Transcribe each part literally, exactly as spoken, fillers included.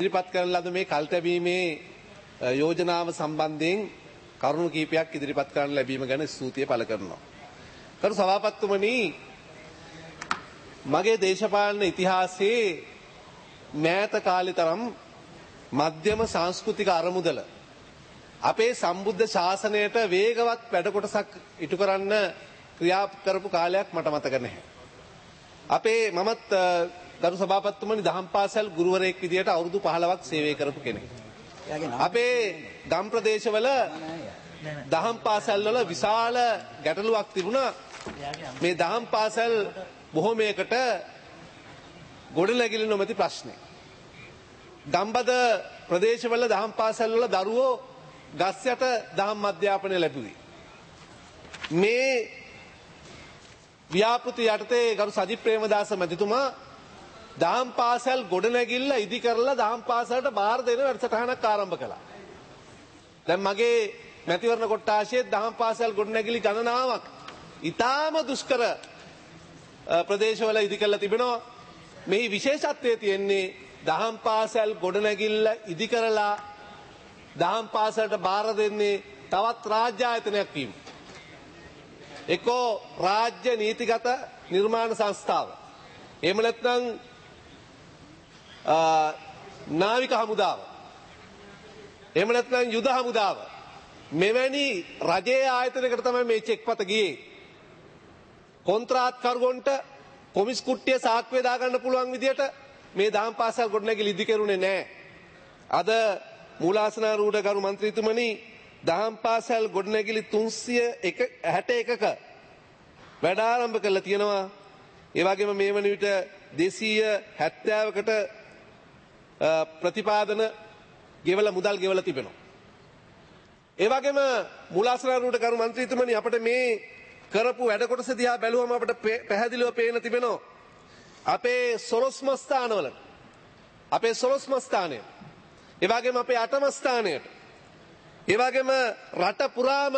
ඉදිරිපත් කරන ලද මේ කල්තැබීමේ යෝජනාව සම්බන්ධයෙන් කරුණු කීපයක් ඉදිරිපත් කරන්න ලැබීම ගැන ස්තුතිය පළ කරනවා. කරු සභාපතිතුමනි, මගේ දේශපාලන ඉතිහාසයේ මෑත කාලේ තරම් මධ්‍යම සංස්කෘතික අරමුදල අපේ සම්බුද්ධ ශාසනයට වේගවත් වැඩ කොටසක් ඉටු කරන්න ක්‍රියා කරපු කාලයක් මට මතක නැහැ. අපේ මමත් ගරු සභාපතිතුමනි දහම් පාසල් ගුරුවරයෙක් විදියට අවුරුදු පහළොවක් සේවය කරපු කෙනෙක්. අපේ ගම් ප්‍රදේශවල දහම් පාසල් වල විශාල ගැටලුවක් තිබුණා. මේ දහම් පාසල් බොහෝමයකට ගොඩනැගිලි නොමැති ප්‍රශ්නේ. ගම්බද ප්‍රදේශවල දහම් පාසල් වල දරුවෝ ගස් යට දහම් අධ්‍යාපනය ලැබුවේ. මේ ව්‍යාපෘති යටතේ ගරු සජිත් ප්‍රේමදාස මැතිතුමා දහම් පාසල් ගොඩනැගිල්ල ඉදි කරලා දහම් පාසලට බාර දෙන වැඩසටහනක් ආරම්භ කළා. දැන් මගේ මැතිවරණ කොට්ටාශයේ දහම් පාසල් ගොඩනැගිලි ගණනාවක් ඊටාම දුෂ්කර ප්‍රදේශවල ඉදි කරලා තිබෙනවා. මේ විශේෂත්වය තියෙන්නේ දහම් පාසල් ගොඩනැගිල්ල ඉදි කරලා දහම් පාසලට බාර දෙන්නේ තවත් රාජ්‍ය ආයතනයක් වීම. එක්කෝ රාජ්‍ය නීතිගත නිර්මාණ සංස්ථාව. එහෙම නැත්නම් නාවික හමුදාව. එහෙම නැත්නම් යුද හමුදාව. මෙවැනි රජයේ ආයතනයකට තමයි මේ චෙක්පත ගියේ. කොන්ත්‍රාත්කරුවන්ට කොමිස් කුට්ටිය සාක්කුවේ දාගන්න පුළුවන් විදියට මේ දහම් පාසල් ගොඩනැගිලි ඉදි කෙරුණේ නැහැ. අද මූලාසනාරූඪ ගරු මන්ත්‍රීතුමනි දහම් පාසල් ගොඩනැගිලි තුන්සිය හැට එකක වැඩ ආරම්භ කරලා තියෙනවා. ඒ වගේම මේ වන විට දෙසීය හැත්තෑවකට ප්‍රතිපාදන ගෙවල මුදල් ගෙවලා තිබෙනවා. ඒ වගේම මූලාසනාරූඪ ගරු මන්ත්‍රීතුමනි අපිට මේ කරපු වැඩ කොටස දිහා බැලුවම අපිට පැහැදිලිව පේන තිබෙනවා අපේ සොළොස්ම ස්ථානවලට, අපේ සොළොස්ම ස්ථානය, ඒ වගේම අපේ අටම ස්ථානයට, ඒ වගේම රට පුරාම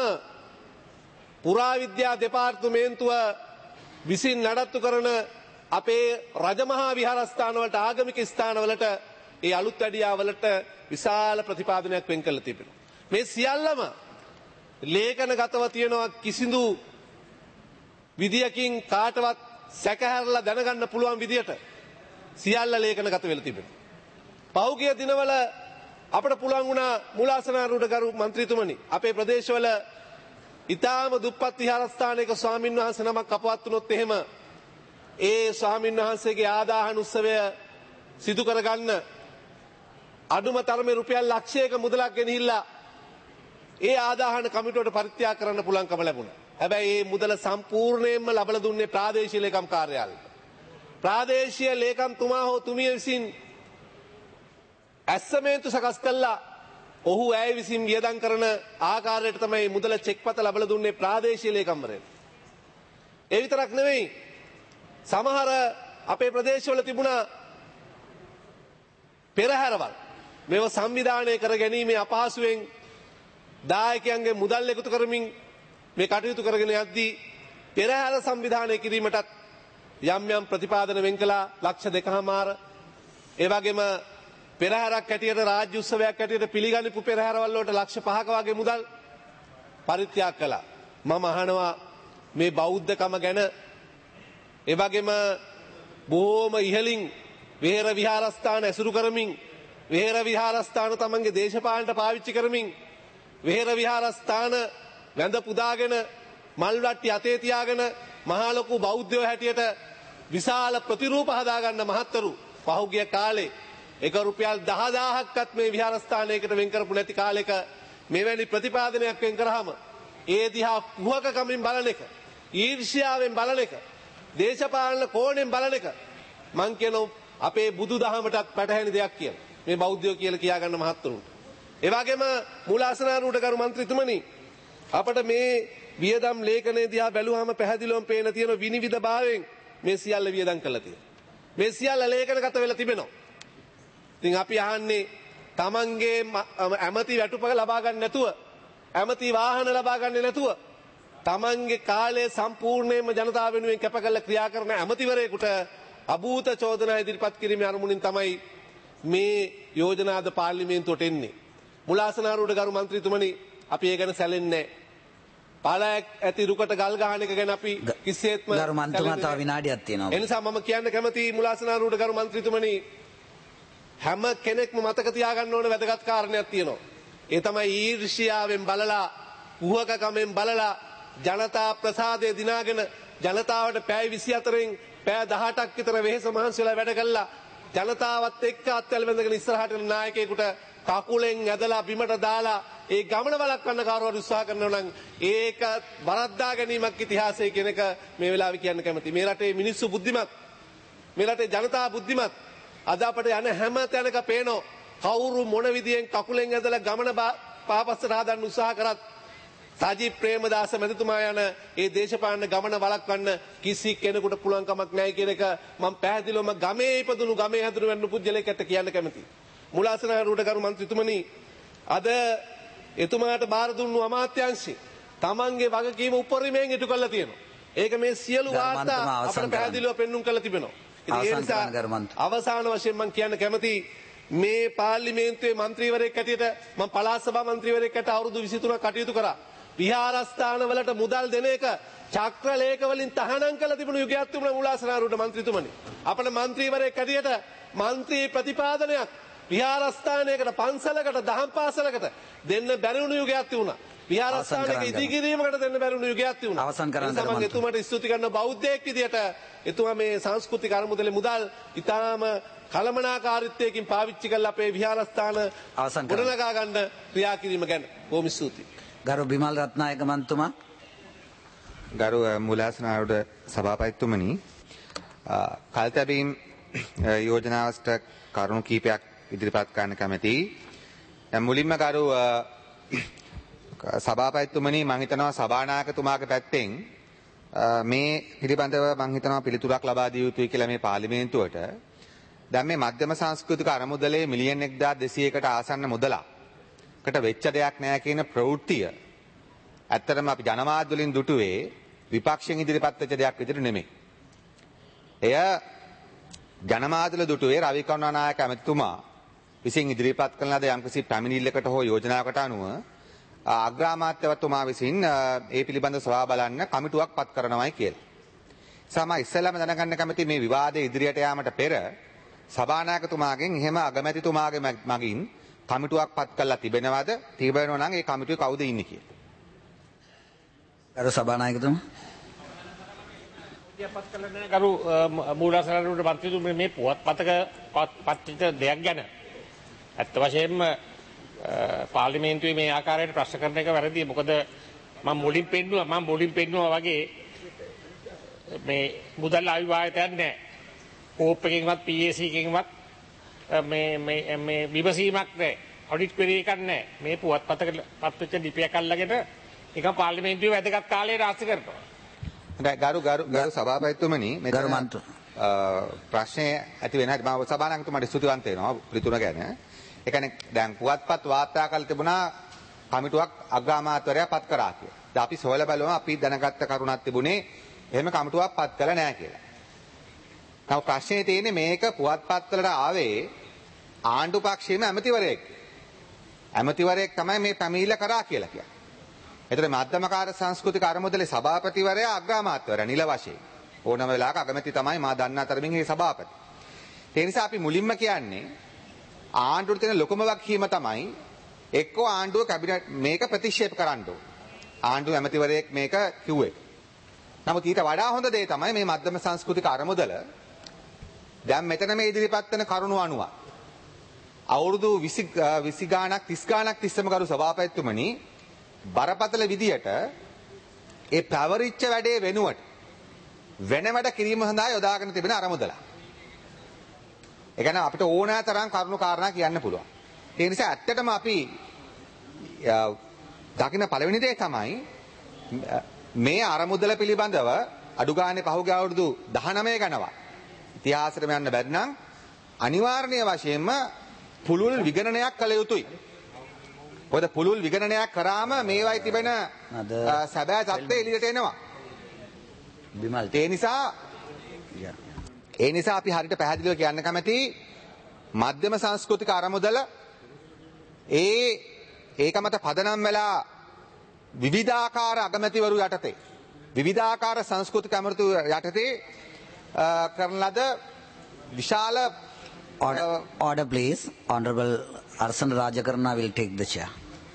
පුරාවිද්‍යා දෙපාර්තමේන්තුව විසින් නඩත්තු කරන අපේ රජමහා විහාරස්ථානවලට, ආගමික ස්ථානවලට, ඒ අලුත් වැඩියාවලට විශාල ප්‍රතිපාදනයක් වෙන් කරලා තිබෙනවා. මේ සියල්ලම ලේඛනගතව තියෙනවා. කිසිදු විදියකින් කාටවත් සැකහැරලා දැනගන්න පුළුවන් විදියට සියල්ල ලේඛනගත වෙලා තිබෙනවා. පහුගිය දිනවල අපට පුළුවන් වුණා මූලාසනාරූඪ ගරු මන්ත්‍රීතුමනි අපේ ප්‍රදේශවල ඊටාම දුප්පත් විහාරස්ථානයක ස්වාමින් වහන්සේ නමක් අපවත් වුණොත් එහෙම ඒ ස්වාමින් වහන්සේගේ ආදාහන උත්සවය සිදු කරගන්න අඩුම තරමේ රුපියල් ලක්ෂයක මුදලක් ගෙනහිල්ලා ඒ ආදාහන කමිටුවට පරිත්‍යාග කරන්න පුළුවන්කම ලැබුණා. හැබැයි මේ මුදල සම්පූර්ණයෙන්ම ලබා දුන්නේ ප්‍රාදේශීය ලේකම් කාර්යාලයට. ප්‍රාදේශීය ලේකම්තුමා හෝ තුමිය විසින් ඇස්සමේන්තු සකස් කළා. ඔහු ඇය විසින් වියදම් කරන ආකාරයට තමයි මුදල චෙක්පත ලබා දුන්නේ ප්‍රාදේශීය ලේකම්වරයාට. ඒ විතරක් නෙවෙයි, සමහර අපේ ප්‍රදේශවල තිබුණා පෙරහැරවල්. මේව සංවිධානය කර ගැනීමේ අපහසුවෙන් දායකයන්ගේ මුදල් එකතු කරමින් මේ කටයුතු කරගෙන යද්දී පෙරහැර සංවිධානය කිරීමටත් යම් යම් ප්‍රතිපාදන වෙන් කළා ලක්ෂ දෙකමාර. ඒ වගේම පෙරහැරක් හැටියට රාජ්‍ය උත්සවයක් හැටියට පිළිගනිපු පෙරහැරවල් වලට ලක්ෂ පහක වගේ මුදල් පරිත්‍යාග කළා. මම අහනවා මේ බෞද්ධකම ගැන. ඒ වගේම බොහෝම ඉහළින් විහෙර විහාරස්ථාන ඇසුරු කරමින්, විහෙර විහාරස්ථාන තමන්ගේ දේශපාලනට පාවිච්චි කරමින්, විහෙර විහාරස්ථාන වැඳ පුදාගෙන මල් වට්ටි අතේ තියාගෙන මහා ලොකු බෞද්ධයෝ හැටියට විශාල ප්‍රතිරූප හදාගන්න මහත්තරු පහුගිය කාලේ එක රුපියල් දහදාහක්වත් මේ විහාරස්ථානයකට වෙන් කරපු නැති කාලෙක මෙවැනි ප්‍රතිපාදනයක් වෙන් කරාම ඒ දිහා කුහකකමින් බලන එක, ඊර්ෂ්‍යාවෙන් බලන එක, දේශපාලන කෝණයෙන් බලන එක මං කියනවා අපේ බුදුදහමටත් පැටහෙන දෙයක් කියලා. මේ බෞද්ධයෝ කියලා කියාගන්න මහත්තරුන්ට. ඒ වගේම මූලාසනාරූඪ ගරු මන්ත්‍රීතුමනි අපට මේ වියදම් ලේඛනයේ දිහා බැලුවාම පැහැදිලිවම පේන තියෙන විනිවිද භාවයෙන් මේ සියල්ල වියදම් කරලා තියෙනවා. මේ සියල්ල ලේඛනගත වෙලා තිබෙනවා. ඉතින් අපි අහන්නේ තමන්ගේ ඇමති වැටුප ලබා ගන්න නැතුව, ඇමති වාහන ලබා ගන්න නැතුව, තමන්ගේ කාලය සම්පූර්ණයෙන්ම ජනතාව වෙනුවෙන් කැප කරලා ක්‍රියා කරන ඇමතිවරයෙකුට අභූත චෝදනා ඉදිරිපත් කිරීමේ අරමුණින් තමයි මේ යෝජනාද පාර්ලිමේන්තුවට එන්නේ. මුලාසනාරුවට ගරු මන්ත්‍රීතුමනි අපි ඒ ගැන සැලෙන්නේ නැහැ. පාලයක් ඇති රුකට ගල් ගහන එක ගැන අපි කිසිසේත්ම ගරු මන්ත්‍රීතුමා තව විනාඩියක් තියෙනවා. ඒ නිසා මම කියන්න කැමතියි මුලාසනාරුවට ගරු මන්ත්‍රීතුමනි හැම කෙනෙක්ම මතක තියාගන්න ඕන වැදගත් කාරණයක් තියෙනවා. ඒ තමයි ඊර්ෂ්‍යාවෙන් බලලා උහකකමෙන් බලලා ජනතා ප්‍රසාදය දිනාගෙන ජනතාවට පැය විසිහතරෙන් පැය දහඅටක් විතර වෙහෙස මහන්සිලා වැඩ කළා ජනතාවත් එක්ක අත්වැල් වැඳගෙන ඉස්සරහට යන නායකයෙකුට කකුලෙන් ඇදලා බිමට දාලා ඒ ගමන වළක්වන්න කාරවරු උත්සාහ කරනවා නම් ඒක වරද්දා ගැනීමක් ඉතිහාසයේ කියන එක මේ වෙලාවේ කියන්න කැමතියි. මේ රටේ මිනිස්සු බුද්ධිමත්. මේ රටේ ජනතාව බුද්ධිමත්. අද අපට යන හැම තැනක පේනවා කවුරු මොන විදියෙන් කකුලෙන් ඇදලා ගමන පාපස්සට හදන්න උත්සාහ කරත් සජිත් ප්‍රේමදාස මැතිතුමා යන ඒ දේශපාලන ගමන වළක්වන්න කිසි කෙනෙකුට පුළුවන් කමක් නැහැ කියන එක මම පැහැදිලිවම ගමේ ඉපදුණු ගමේ හැදුණු වෙන්න පුජ්‍යලයකට කියන්න කැමතියි. මුලාසනාරුවට ගරු මන්ත්‍රීතුමනි අද එතුමාට බාර දුන්නු අමාත්‍යාංශේ තමන්ගේ වගකීම උපරිමයෙන් ඉටු කරලා තියෙනවා. ඒක මේ සියලු වාර්තා අපිට පැහැදිලිව පෙන්눔 කරලා තිබෙනවා. ඉතින් ඒ නිසා අවසාන වශයෙන් මම කියන්න කැමතියි මේ පාර්ලිමේන්තුවේ മന്ത്രിවරයෙක් ඇටියට මම පළාත් සභා മന്ത്രിවරයෙක් ඇට අවුරුදු විසිතුනක් කටයුතු කරා. විහාරස්ථාන වලට මුදල් දෙන එක චක්‍ර ලේඛ වලින් තහනම් කළ තිබුණු යුගයක් තිබුණා මුලාසනාරුවට മന്ത്രിතුමනි. අපේ മന്ത്രിවරයෙක් ඇටියට മന്ത്രി ප්‍රතිපාදනයක් විහාරස්ථානයකට පන්සලකට දහම් පාසලකට දෙන්න බැරි වුණු යුගයක් තිබුණා. විහාරස්ථානයක ඉදිකිරීමකට දෙන්න බැරි වුණු යුගයක් තිබුණා. අවසන් කරන්න මම එතුමාට ස්තුති කරන බෞද්ධයෙක් විදියට එතුමා මේ සංස්කෘතික අරමුදලේ මුදල් ඉතාම කළමනාකාරීත්වයකින් පාවිච්චි කරලා අපේ විහාරස්ථාන ගොඩනගා ගන්න ක්‍රියා කිරීම ගැන බොහොම ස්තුතියි. ගරු බිමල් රත්නායක මන්තුමා. ගරු මුලාසනාරුවට සභාපතිතුමනි කල්තැබීම් යෝජනාවට කරුණු කීපයක් ඉදිරිපත් කරන්න කැමතියි. මුලින්ම ගරු සභාපතිතුමනි මම හිතනවා සභානායකතුමාගේ පැත්තෙන් මේ පිළිබඳව මම හිතනවා පිළිතුරක් ලබා දිය යුතුයි කියලා මේ පාර්ලිමේන්තුවට. දැන් මේ මධ්‍යම සංස්කෘතික අරමුදලේ මිලියන් එක්දාස් දෙසීයකට ආසන්න මුදලකට වෙච්ච දෙයක් නෑ කියන ප්‍රවෘත්තිය ඇත්තටම අපි ජනමාධ්‍ය වලින් දුටුවේ විපක්ෂයෙන් ඉදිරිපත් වෙච්ච දෙයක් විදිහට නෙමෙයි. එය ජනමාධ්‍ය වල දුටුවේ රවි කරුණානායක ඇමතිතුමා විසින් ඉදිරිපත් කරන ලද යම්කිසි පැමිණිල්ලකට හෝ යෝජනාවකට අනුව අග්‍රාමාත්‍යවතුමා විසින් ඒ පිළිබඳව සොයා බලන්න කමිටුවක් පත් කරනවායි කියලා. සම ඉස්සෙල්ලාම දැනගන්න කැමති මේ විවාදයේ ඉදිරියට යාමට පෙර සභානායකතුමාගෙන් එහෙම අගමැතිතුමාගේ මගින් කමිටුවක් පත් කරලා තිබෙනවද? තිබෙනවා නම් ඒ කමිටුවේ කවුද ඉන්නේ කියලා. ගරු සභානායකතුමා. පත් කළ නැහැ ගරු මූලාසනාරුවට මන්ත්‍රීතුමනි මේ පුවත්පතක පත්‍රිත දෙයක් ගැන ඇත්ත වශයෙන්ම පාර්ලිමේන්තුවේ මේ ආකාරයට ප්‍රශ්න කරන එක වැරදි. මොකද මම මුලින් පෙන්නුවා මම මුලින් පෙන්නුවා වගේ මේ මුදල් අවිවාහිතයක් නැහැ. කෝප් එකකින්වත් පී ඒ සී එකකින්වත් මේ මේ මේ විමසීමක් නැහැ. ඔඩිට් ක්වෙරි එකක් නැහැ. මේ පුවත්පතක පත්වෙච්ච ලිපියක් අල්ලගෙන ඒක පාර්ලිමේන්තුවේ වැදගත් කාලේ රාශි කරනවා. ගරු ගරු ගරු සභාපතිතුමනි ගරු මන්ත්‍ර ප්‍රශ්නය ඇති වෙන හැටි මම සභානායකතුමාට ස්තුතිවන්ත වෙනවා පිළිතුර ගැන. ඒ කියන්නේ දැන් පුවත්පත් වාර්තා කළ තිබුණා කමිටුවක් අග්‍රාමාත්‍යවරයා පත් කරා කියලා. දැන් අපි සොයලා බලුවම අපි දැනගත්ත කරුණක් තිබුණේ එහෙම කමිටුවක් පත් කළා නෑ කියලා. තව ප්‍රශ්නේ තියෙන්නේ මේක පුවත්පත් වලට ආවේ ආණ්ඩු පක්ෂයේම ඇමතිවරයෙක්. ඇමතිවරයෙක් තමයි මේ පැමිණිල්ල කරා කියලා කියන්නේ. එතකොට මධ්‍යමකාර සංස්කෘතික අරමුදලේ සභාපතිවරයා අග්‍රාමාත්‍යවරයා නිල වශයෙන් ඕනම වෙලාවක අගමැති තමයි මා දන්නා තරමින් ඒ සභාපති. ඒ නිසා අපි මුලින්ම කියන්නේ ආණ්ඩුවට තියෙන ලොකුම වගකීම තමයි එක්කෝ ආණ්ඩුව කැබිනට් මේක ප්‍රතික්ෂේප කරන්න ඕන. ආණ්ඩුව ඇමතිවරයෙක් මේක කිව්වේ. නමුත් ඊට වඩා හොඳ දේ තමයි මේ මධ්‍යම සංස්කෘතික අරමුදල දැන් මෙතන මේ ඉදිරිපත් වෙන කරුණු අනුව අවුරුදු විසි ගාණක් තිස් ගාණක් තිස්සම කරු සභාපතිතුමනි බරපතල විදියට ඒ පැවරිච්ච වැඩේ වෙනුවට වෙන වැඩ කිරීම සඳහා යොදාගෙන තිබෙන අරමුදල. ඒ කියන්නේ අපිට ඕනෑ තරම් කරුණු කාරණා කියන්න පුළුවන්. ඒ නිසා ඇත්තටම අපි දකින්න පළවෙනි දේ තමයි මේ අරමුදල පිළිබඳව අඩු ගානේ පහුගිය අවුරුදු දහනවය ගණනවා. ඉතිහාසෙට යන්න බැරි නම් අනිවාර්ය වශයෙන්ම පුළුල් විගණනයක් කළ යුතුයි. මොකද පුළුල් විගණනයක් කරාම මේවයි තිබෙන සැබෑ තත්ත්වය එළියට එනවා. ඒ නිසා ඒ නිසා අපි හරියට පැහැදිලිව කියන්න කැමති මධ්‍යම සංස්කෘතික අරමුදල ඒ ඒක මත පදනම් වෙලා විවිධාකාර අගමැතිවරු යටතේ විවිධාකාර සංස්කෘතික අමරතු යටතේ කරන ලද විශාල Order, order please. Honorable Arsan Rajakarna will take the chair.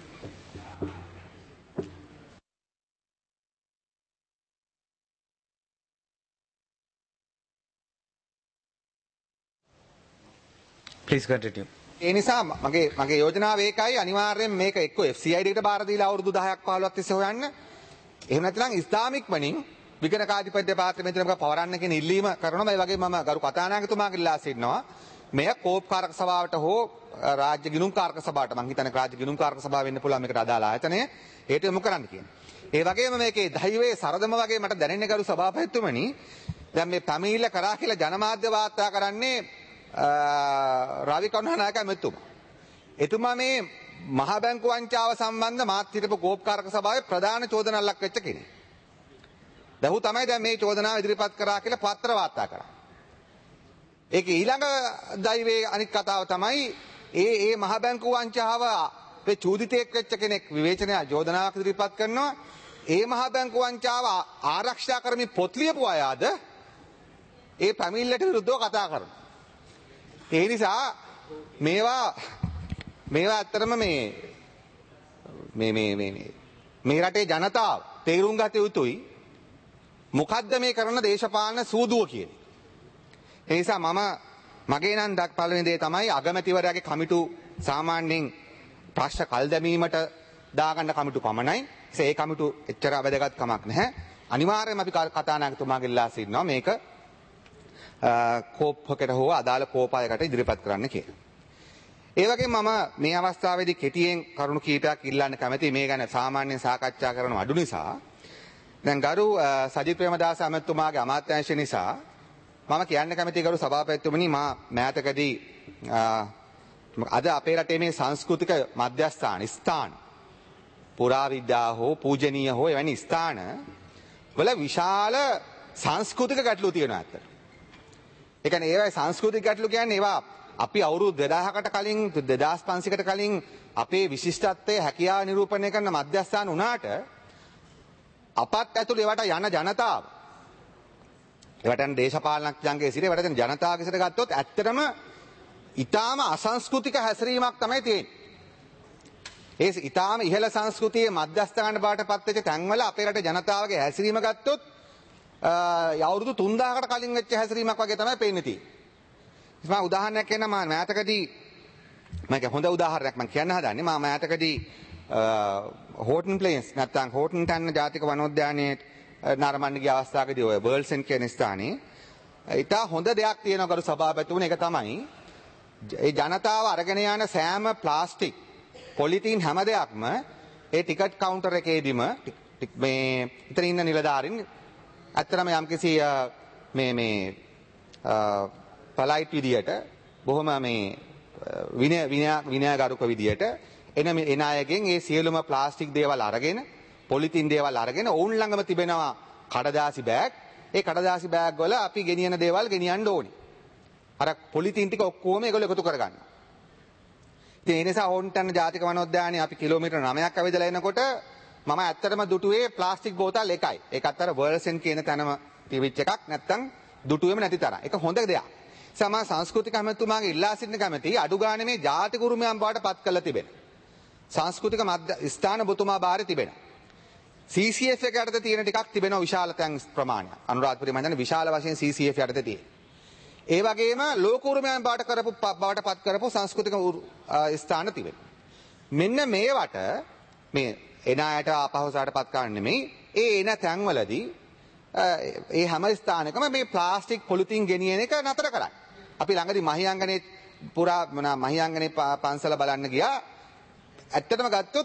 Please continue. ඒ නිසා මගේ මගේ යෝජනාව ඒකයි අනිවාර්යෙන් මේක එක්ක F C I D ට බාර දීලා අවුරුදු දහයක් පහළොවක් තිස්සේ හොයන්න. එහෙම නැත්නම් ඉස්ලාමික් වණින් විගණ කාධිපත්‍ය දෙපාර්තමේන්තුවක පවරන්න කියන ඉල්ලීම කරනවා. මේ වගේ මම ගරු කතානායකතුමාගේ ඉල්ලා සිටිනවා. මෙය කෝප් කාරක සභාවට හෝ රාජ්‍ය ගිණුම් කාරක සභාවට මම හිතන්නේ රාජ්‍ය ගිණුම් කාරක සභාව වෙන්න පුළුවන් මේකට අදාළ ආයතනය ඒට යොමු කරන්න කියන්නේ. ඒ වගේම මේකේ දෛවයේ සරදම වගේ මට දැනෙන්නේ ගරු සභාපතිතුමනි දැන් මේ පැමිණිල්ල කරා කියලා ජනමාධ්‍ය වාර්තා කරන්නේ රවි කරුණානායක මැතිතුමා. එතුමා මේ මහ බැංකු වංචාව සම්බන්ධ මාත් හිටපු කෝප් කාරක සභාවේ ප්‍රධාන චෝදනාවක් වෙච්ච කෙනෙක්. දැන් ඔහු තමයි දැන් මේ චෝදනාව ඉදිරිපත් කරා කියලා පත්‍ර වාර්තා කරා. ඒක ඊළඟ දෛවයේ අනිත් කතාව තමයි ඒ ඒ මහ බැංකු වංචාව අපේ චූදිතයෙක් වෙච්ච කෙනෙක් විවේචනය යෝජනාවක් ඉදිරිපත් කරනවා. ඒ මහ බැංකු වංචාව ආරක්ෂා කරමින් පොත් ලියපු අයද ඒ පැමිණිල්ලට විරුද්ධව කතා කරනවා. ඒ නිසා මේවා මේවා ඇත්තටම මේ මේ මේ මේ මේ රටේ ජනතාව තේරුම් ගත යුතුයි මොකද්ද මේ කරන දේශපාලන සූදුව කියන්නේ. ඒ නිසා මම මගේ නම් දක් පළවෙනි දේ තමයි අගමැතිවරයාගේ කමිටු සාමාන්‍යයෙන් ප්‍රශ්න කල් දැමීමට දාගන්න කමිටු පමණයි. ඒ කමිටු එච්චර වැදගත් කමක් නැහැ. අනිවාර්යයෙන්ම අපි කතානායකතුමාගේ ඉල්ලා සිටිනවා මේක කෝප්පකට හෝ අදාළ කෝපායකට ඉදිරිපත් කරන්න කියලා. ඒ වගේම මම මේ අවස්ථාවේදී කෙටියෙන් කරුණු කීපයක් ඉල්ලන්න කැමතියි මේ ගැන සාමාන්‍යයෙන් සාකච්ඡා කරන අඩු නිසා. දැන් ගරු සජිත් ප්‍රේමදාස අමැතිතුමාගේ අමාත්‍යාංශය නිසා මම කියන්න කැමතියි ගරු සභාපතිතුමනි මා මෑතකදී අද අපේ රටේ මේ සංස්කෘතික මධ්‍යස්ථාන ස්ථාන පුරාවිද්‍යා හෝ පූජනීය හෝ එවැනි ස්ථාන වල විශාල සංස්කෘතික ගැටලු තියෙනවා අතට. ඒ කියන්නේ ඒවයි සංස්කෘතික ගැටලු කියන්නේ ඒවා අපි අවුරුදු දෙදාහකට කලින් දෙදාස් පන්සියයකට කලින් අපේ විශිෂ්ටත්වයේ හැකියාව නිරූපණය කරන මධ්‍යස්ථාන වුණාට අපත් ඇතුළේ ඒවට යන ජනතාව ඒවට යන දේශපාලනඥයන්ගේ සිට ඒවට යන ජනතාවගේ සිට ගත්තොත් ඇත්තටම ඊටාම අසංස්කෘතික හැසිරීමක් තමයි තියෙන්නේ. ඒ ඊටාම ඉහළ සංස්කෘතියේ මධ්‍යස්ථාන බවට පත් වෙච්ච තැන්වල අපේ රටේ ජනතාවගේ හැසිරීම ගත්තොත් අවුරුදු තුන්දාහකට කලින් වෙච්ච හැසිරීමක් වගේ තමයි පේන්නේ තියෙන්නේ. මම උදාහරණයක් කියන්න මම මෑතකදී මම හොඳ උදාහරණයක් මම කියන්න හදන්නේ මම මෑතකදී හෝටන් ප්ලේන්ස් නැත්නම් හෝටන් ටන්න ජාතික වනෝද්‍යානයේ නරඹන්න ගිය අවස්ථාවකදී ඔය බර්ල්සන් කියන ස්ථානයේ ඊට හොඳ දෙයක් තියෙනවා ගරු සභාපතිතුමනි ඒක තමයි ඒ ජනතාව අරගෙන යන සෑම ප්ලාස්ටික් පොලිතීන් හැම දෙයක්ම ඒ ටිකට් කවුන්ටර් එකේදීම මේ ඉතින් ඉන්න නිලධාරීන් ඇත්තටම යම්කිසි මේ මේ පොලයිට් විදියට බොහොම මේ විනය විනයගරුක විදියට එන එන අයගෙන් ඒ සියලුම ප්ලාස්ටික් දේවල් අරගෙන පොලිතින් දේවල් අරගෙන ඔවුන් ළඟම තිබෙනවා කඩදාසි බෑග්. ඒ කඩදාසි බෑග් වල අපි ගෙනියන දේවල් ගෙනියන්න ඕනේ. අර පොලිතින් ටික ඔක්කොම ඒගොල්ලෝ එකතු කරගන්නවා. ඉතින් ඒ නිසා හෝන්ටන් ජාතික වනෝද්‍යානයේ අපි කිලෝමීටර් නවයක් ඇවිදලා එනකොට මම ඇත්තටම දුටුවේ ප්ලාස්ටික් බෝතල් එකයි. ඒකත් අර වර්ල්සන් කියන තැනම තිබිච්ච එකක් නැත්තම් දුටුවෙම නැති තරම්. ඒක හොඳ දෙයක්. සමා සංස්කෘතික අමාත්‍යතුමාගේ ඉල්ලා සිටින කැමැති අඩු ගානේ මේ ජාතික උරුමයන් බවට පත් කරලා තිබෙන. සංස්කෘතික මධ්‍ය ස්ථාන බොතුමා බාරේ තිබෙන. C C F එක යටතේ තියෙන ටිකක් තිබෙනවා විශාල තැන් ප්‍රමාණයක්. අනුරාධපුරේ මම දන්නේ විශාල වශයෙන් C C F යටතේ තියෙන. ඒ වගේම ලෝක උරුමයන් බවට කරපු බවට පත් කරපු සංස්කෘතික ස්ථාන තිබෙනවා. මෙන්න මේවට මේ එන අයට අපහසුතාවට පත් කරන්නේ නෙමෙයි. ඒ එන තැන්වලදී ඒ හැම ස්ථානකම මේ ප්ලාස්ටික් පොලිතින් ගෙනියන එක නතර කරන්න. අපි ළඟදී මහියංගනේ පුරා මහියංගනේ පන්සල බලන්න ගියා. ඇත්තටම ගත්තොත්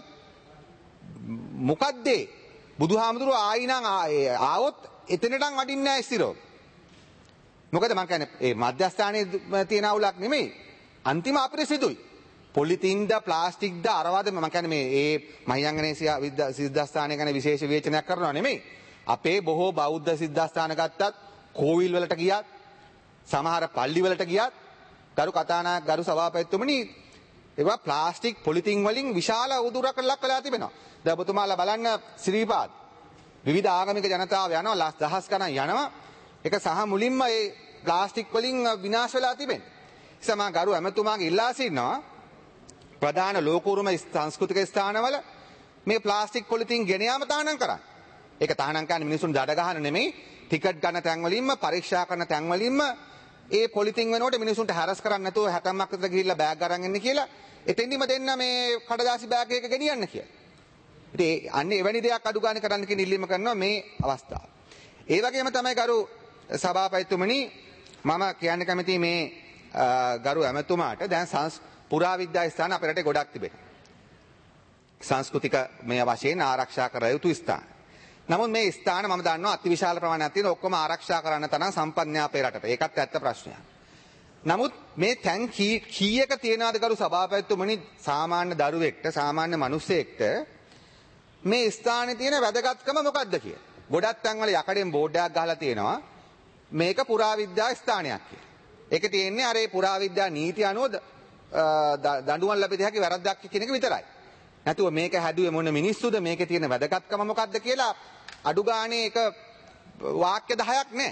මොකද්ද බුදුහාමුදුරුවෝ ආයිනම් ආවොත් එතනටන් වඩින්නේ නැහැ ඉස්තිරෝ. මොකද මම කියන්නේ මේ මධ්‍යස්ථානයේ තියෙන අවුලක් නෙමෙයි. අන්තිම අපිරිසිදුයි. පොලිතින්ද ප්ලාස්ටික්ද අරවාද මම කියන්නේ මේ ඒ මහියංගනේ සිද්ධාස්ථානය ගැන විශේෂ විවේචනයක් කරනවා නෙමෙයි. අපේ බොහෝ බෞද්ධ සිද්ධාස්ථාන ගත්තත් කෝවිල් වලට ගියත් සමහර පල්ලි වලට ගියත් ගරු කතානායක ගරු සභාපතිතුමනි ඒවා ප්ලාස්ටික් පොලිතින් වලින් විශාල උදුරකට ලක් වෙලා තිබෙනවා. දැන් ඔබතුමාලා බලන්න ශ්‍රීපාද විවිධ ආගමික ජනතාව යනවා දහස් ගණන් යනවා. ඒක සහ මුලින්ම ඒ ප්ලාස්ටික් වලින් විනාශ වෙලා තිබෙනවා. ඉතින් මම ගරු ඇමතුමාගේ ඉල්ලා සිටිනවා ප්‍රධාන ලෝකෝරුම සංස්කෘතික ස්ථානවල මේ ප්ලාස්ටික් පොලිතින් ගෙන යාම තහනම් කරන්න. ඒක තහනම් කරන්නේ මිනිසුන් දඩ ගහන නෙමෙයි ටිකට් ගන්න තැන් වලින්ම පරීක්ෂා කරන තැන් වලින්ම ඒ පොලිතින් වෙනකොට මිනිසුන්ට හැරස් කරන්න නැතුව හැටම්මක් විතර ගිහිල්ලා බෑග් අරන් එන්න කියලා එතෙන්දිම දෙන්න මේ කඩදාසි බෑග් එක ගෙනියන්න කියලා. ඉතින් අන්නේ එවැනි දෙයක් අඩු ගන්න කරන්න කියන ඉල්ලීම කරනවා මේ අවස්ථාව. ඒ වගේම තමයි ගරු සභාපතිතුමනි මම කියන්න කැමති මේ ගරු ඇමතුමාට දැන් පුරාවිද්‍යා ස්ථාන අපේ රටේ ගොඩක් තිබෙනවා. සංස්කෘතික මේ වශයෙන් ආරක්ෂා කර යුතු ස්ථාන. නමුත් මේ ස්ථාන මම දන්නවා අතිවිශාල ප්‍රමාණයක් තියෙන ඔක්කොම ආරක්ෂා කරන්න තරම් සම්පත් නෑ අපේ රටට. ඒකත් ඇත්ත ප්‍රශ්නයක්. නමුත් මේ තැන් කීයක තියනවාද ගරු සභාපතිතුමනි සාමාන්‍ය දරුවෙක්ට සාමාන්‍ය මිනිසෙක්ට මේ ස්ථානයේ තියෙන වැදගත්කම මොකක්ද කියලා. ගොඩක් තැන්වල යකඩෙන් බෝඩ් එකක් ගහලා තියෙනවා මේක පුරාවිද්‍යා ස්ථානයක් කියලා. ඒක තියෙන්නේ අර ඒ පුරාවිද්‍යා නීති අනුව දඬුවම් ලැබෙත හැකි වැරද්දක් කියන එක විතරයි. නැතුව මේක හැදුවේ මොන මිනිස්සුද මේකේ තියෙන වැදගත්කම මොකක්ද කියලා අඩු ගානේ එක වාක්‍ය දහයක් නැහැ.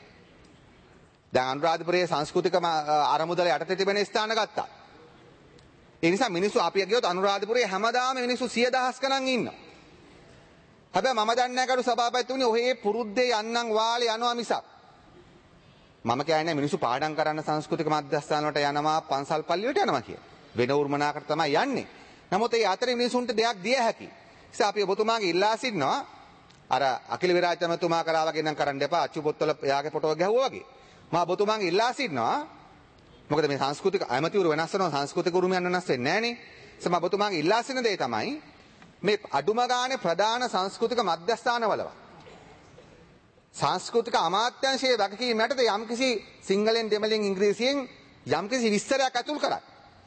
දැන් අනුරාධපුරයේ සංස්කෘතික අරමුදල යටතේ තිබෙන ස්ථාන ගත්තා. ඒ නිසා මිනිස්සු අපි ගියොත් අනුරාධපුරයේ හැමදාම මිනිස්සු සිය දහස් ගණන් ඉන්නවා. හැබැයි මම දන්නේ නැහැ කරු සභාපතිතුමනි ඔහේ පුරුද්දේ යන්නම් වාලේ යනවා මිසක්. මම කියන්නේ මිනිස්සු පාඩම් කරන්න සංස්කෘතික මධ්‍යස්ථාන වලට යනවා පන්සල් පල්ලි වලට යනවා කියලා. වෙන උරුමනාකට තමයි යන්නේ. නමුත් ඒ අතරේ මිනිසුන්ට දෙයක් දිය හැකියි. ඉතින් අපි ඔබතුමාගේ ඉල්ලා සිටිනවා අර අකිල විරාජ්‍යමතුමා කරා වගේ නම් කරන්න එපා අච්චු පොත්වල එයාගේ ෆොටෝ ගැහුවා වගේ. මම ඔබතුමාගේ ඉල්ලා සිටිනවා මොකද මේ සංස්කෘතික ඇමතිවරු වෙනස් වෙනවා සංස්කෘතික උරුමයන් වෙනස් වෙන්නේ නැහනේ. ඉතින් මම ඔබතුමාගේ ඉල්ලා සිටින දේ තමයි මේ අඩුම ගානේ ප්‍රධාන සංස්කෘතික මධ්‍යස්ථානවලව සංස්කෘතික අමාත්‍යාංශයේ වගකීම් යටතේ යම්කිසි සිංහලෙන් දෙමළෙන් ඉංග්‍රීසියෙන් යම්කිසි විස්තරයක් ඇතුල් කරා.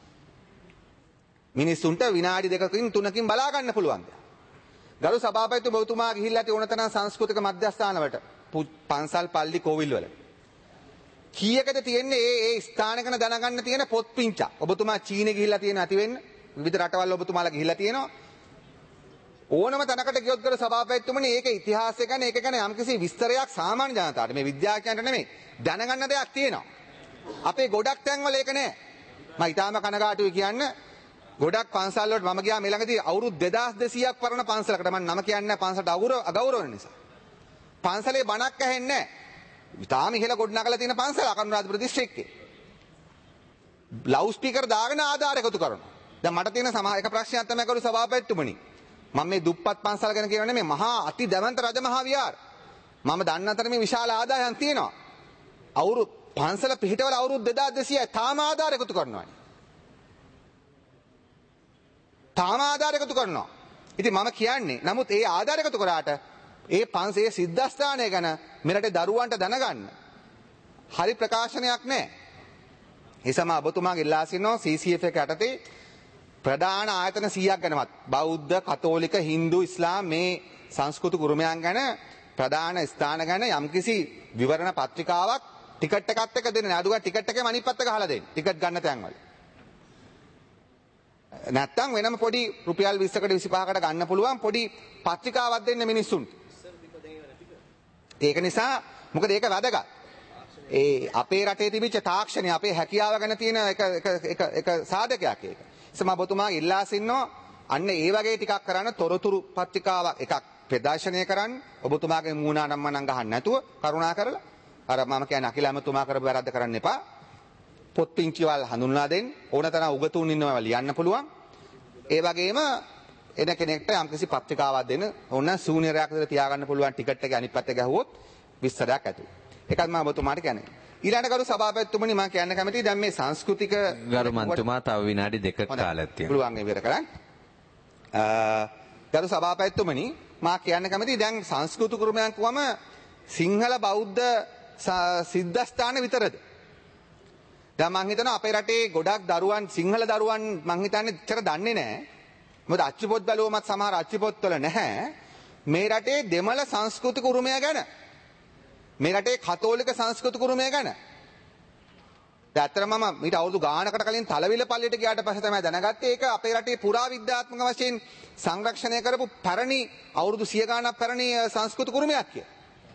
මිනිස්සුන්ට විනාඩි දෙකකින් තුනකින් බලා ගන්න පුළුවන්. ගරු සභාපතිතුමා ඔබතුමා ගිහිල්ලා තියෙන ඕනතරම් සංස්කෘතික මධ්‍යස්ථානවලට පන්සල් පල්ලි කෝවිල් වල කීයකද තියෙන්නේ ඒ ඒ ස්ථානකන දැනගන්න තියෙන පොත් පිංචා. ඔබතුමා චීනේ ගිහිල්ලා තියෙන ඇති වෙන්න විවිධ රටවල් ඔබතුමාලා ගිහිල්ලා තියෙනවා. ඕනම තැනකට ගියොත් ගරු සභාපතිතුමනි ඒක ඉතිහාසය ගැන ඒක ගැන යම්කිසි විස්තරයක් සාමාන්‍ය ජනතාවට මේ විද්‍යාඥයන්ට නෙමෙයි දැනගන්න දෙයක් තියෙනවා. අපේ ගොඩක් තැන්වල ඒක නෑ. මම ඊටාම කනගාටුයි කියන්නේ ගොඩක් පන්සල් වලට මම ගියා මේ ළඟදී අවුරුදු දෙදාස් දෙසීයක් පරණ පන්සලකට මම නම කියන්නේ නැහැ පන්සලට අගෞරව වෙන නිසා. පන්සලේ බණක් ඇහෙන්නේ නැහැ. ඊටාම ඉහළ ගොඩනගලා තියෙන පන්සල අනුරාධපුර දිස්ත්‍රික්කේ. ලවුඩ් ස්පීකර් දාගෙන ආධාර එකතු කරනවා. දැන් මට තියෙන සමහර එක ප්‍රශ්නයක් තමයි කරු සභාපතිතුමනි. මම මේ දුප්පත් පන්සල් ගැන කියනවා නෙමෙයි මහා අති දැවන්ත රජමහා විහාර. මම දන්න අතර මේ විශාල ආදායම් තියෙනවා. අවුරුදු පන්සල පිහිටවල අවුරුදු දෙදාස් දෙසීයයි තාම ආධාර එකතු කරනවා. තාම ආධාර එකතු කරනවා. ඉතින් මම කියන්නේ නමුත් ඒ ආධාර එකතු කරාට ඒ පන්සලේ සිද්ධාස්ථානය ගැන මෙරටේ දරුවන්ට දැනගන්න හරි ප්‍රකාශනයක් නැහැ. ඒ සම ඔබතුමාගේ ඉල්ලා සිටිනවා සී සී එෆ් එක යටතේ ප්‍රධාන ආයතන සීයක් ගැනවත් බෞද්ධ කතෝලික හින්දු ඉස්ලාම් මේ සංස්කෘතික උරුමයන් ගැන ප්‍රධාන ස්ථාන ගැන යම්කිසි විවරණ පත්‍රිකාවක් ටිකට් එකත් එක්ක දෙන්න නෑ. අදුගා ටිකට් එකේ අනිත් පැත්ත ගහලා දෙන්න. ටිකට් ගන්න තැන්වල. නැත්තම් වෙනම පොඩි රුපියල් විස්සකට විසිපහකට ගන්න පුළුවන් පොඩි පත්‍රිකාවක් දෙන්න මිනිස්සුන්ට. ඒක නිසා මොකද ඒක වැදගත්. ඒ අපේ රටේ තිබිච්ච තාක්ෂණය අපේ හැකියාව ගැන තියෙන එක එක එක එක සාධකයක් ඒක. ඉතින් මම ඔබතුමාගේ ඉල්ලා සිටිනවා අන්න ඒ වගේ ටිකක් කරන්න තොරතුරු පත්‍රිකාවක් එකක් ප්‍රදර්ශනය කරන්න ඔබතුමාගේ මූණා නම් මනම් ගහන්න නැතුව කරුණා කරලා අර මම කියන්නේ අකිල ඇමතුමා කරපු වැරද්ද කරන්න එපා. පොත් පිංචිවල් හඳුන්වා දෙන්න ඕනතරම් උගතුන් ඉන්නවා ලියන්න පුළුවන්. ඒ වගේම එන කෙනෙක්ට යම්කිසි පත්‍රිකාවක් දෙන්න ඕන සූනියරයක් විතර තියාගන්න පුළුවන් ටිකට් එක අනිත් පැත්තේ ගැහුවොත් විස්තරයක් ඇතුළු. ඒකත් මම ඔබතුමාට කියන්නේ. ඊළඟට ගරු සභාපතිතුමනි මම කියන්න කැමතියි දැන් මේ සංස්කෘතික ගරු මන්තුමා තව විනාඩි දෙකක කාලයක් තියෙනවා. පුළුවන් මේ විතර කරන්න. ගරු සභාපතිතුමනි මම කියන්න කැමතියි දැන් සංස්කෘතික උරුමයන් කියවම සිංහල බෞද්ධ සිද්ධාස්ථාන විතරද? දැන් මං හිතනවා අපේ රටේ ගොඩක් දරුවන් සිංහල දරුවන් මං හිතන්නේ එච්චර දන්නේ නැහැ. මොකද අච්චුපොත් බැලුවමත් සමහර අච්චුපොත්වල නැහැ. මේ රටේ දෙමළ සංස්කෘතික උරුමය ගැන මේ රටේ කතෝලික සංස්කෘතික උරුමය ගැන ඇත්තටම මම මීට අවුරුදු ගානකට කලින් තලවිල පල්ලියට ගියාට පස්සේ තමයි දැනගත්තේ ඒක අපේ රටේ පුරා විද්‍යාත්මක වශයෙන් සංරක්ෂණය කරපු පැරණි අවුරුදු සිය ගාණක් පැරණි සංස්කෘතික උරුමයක් කියලා.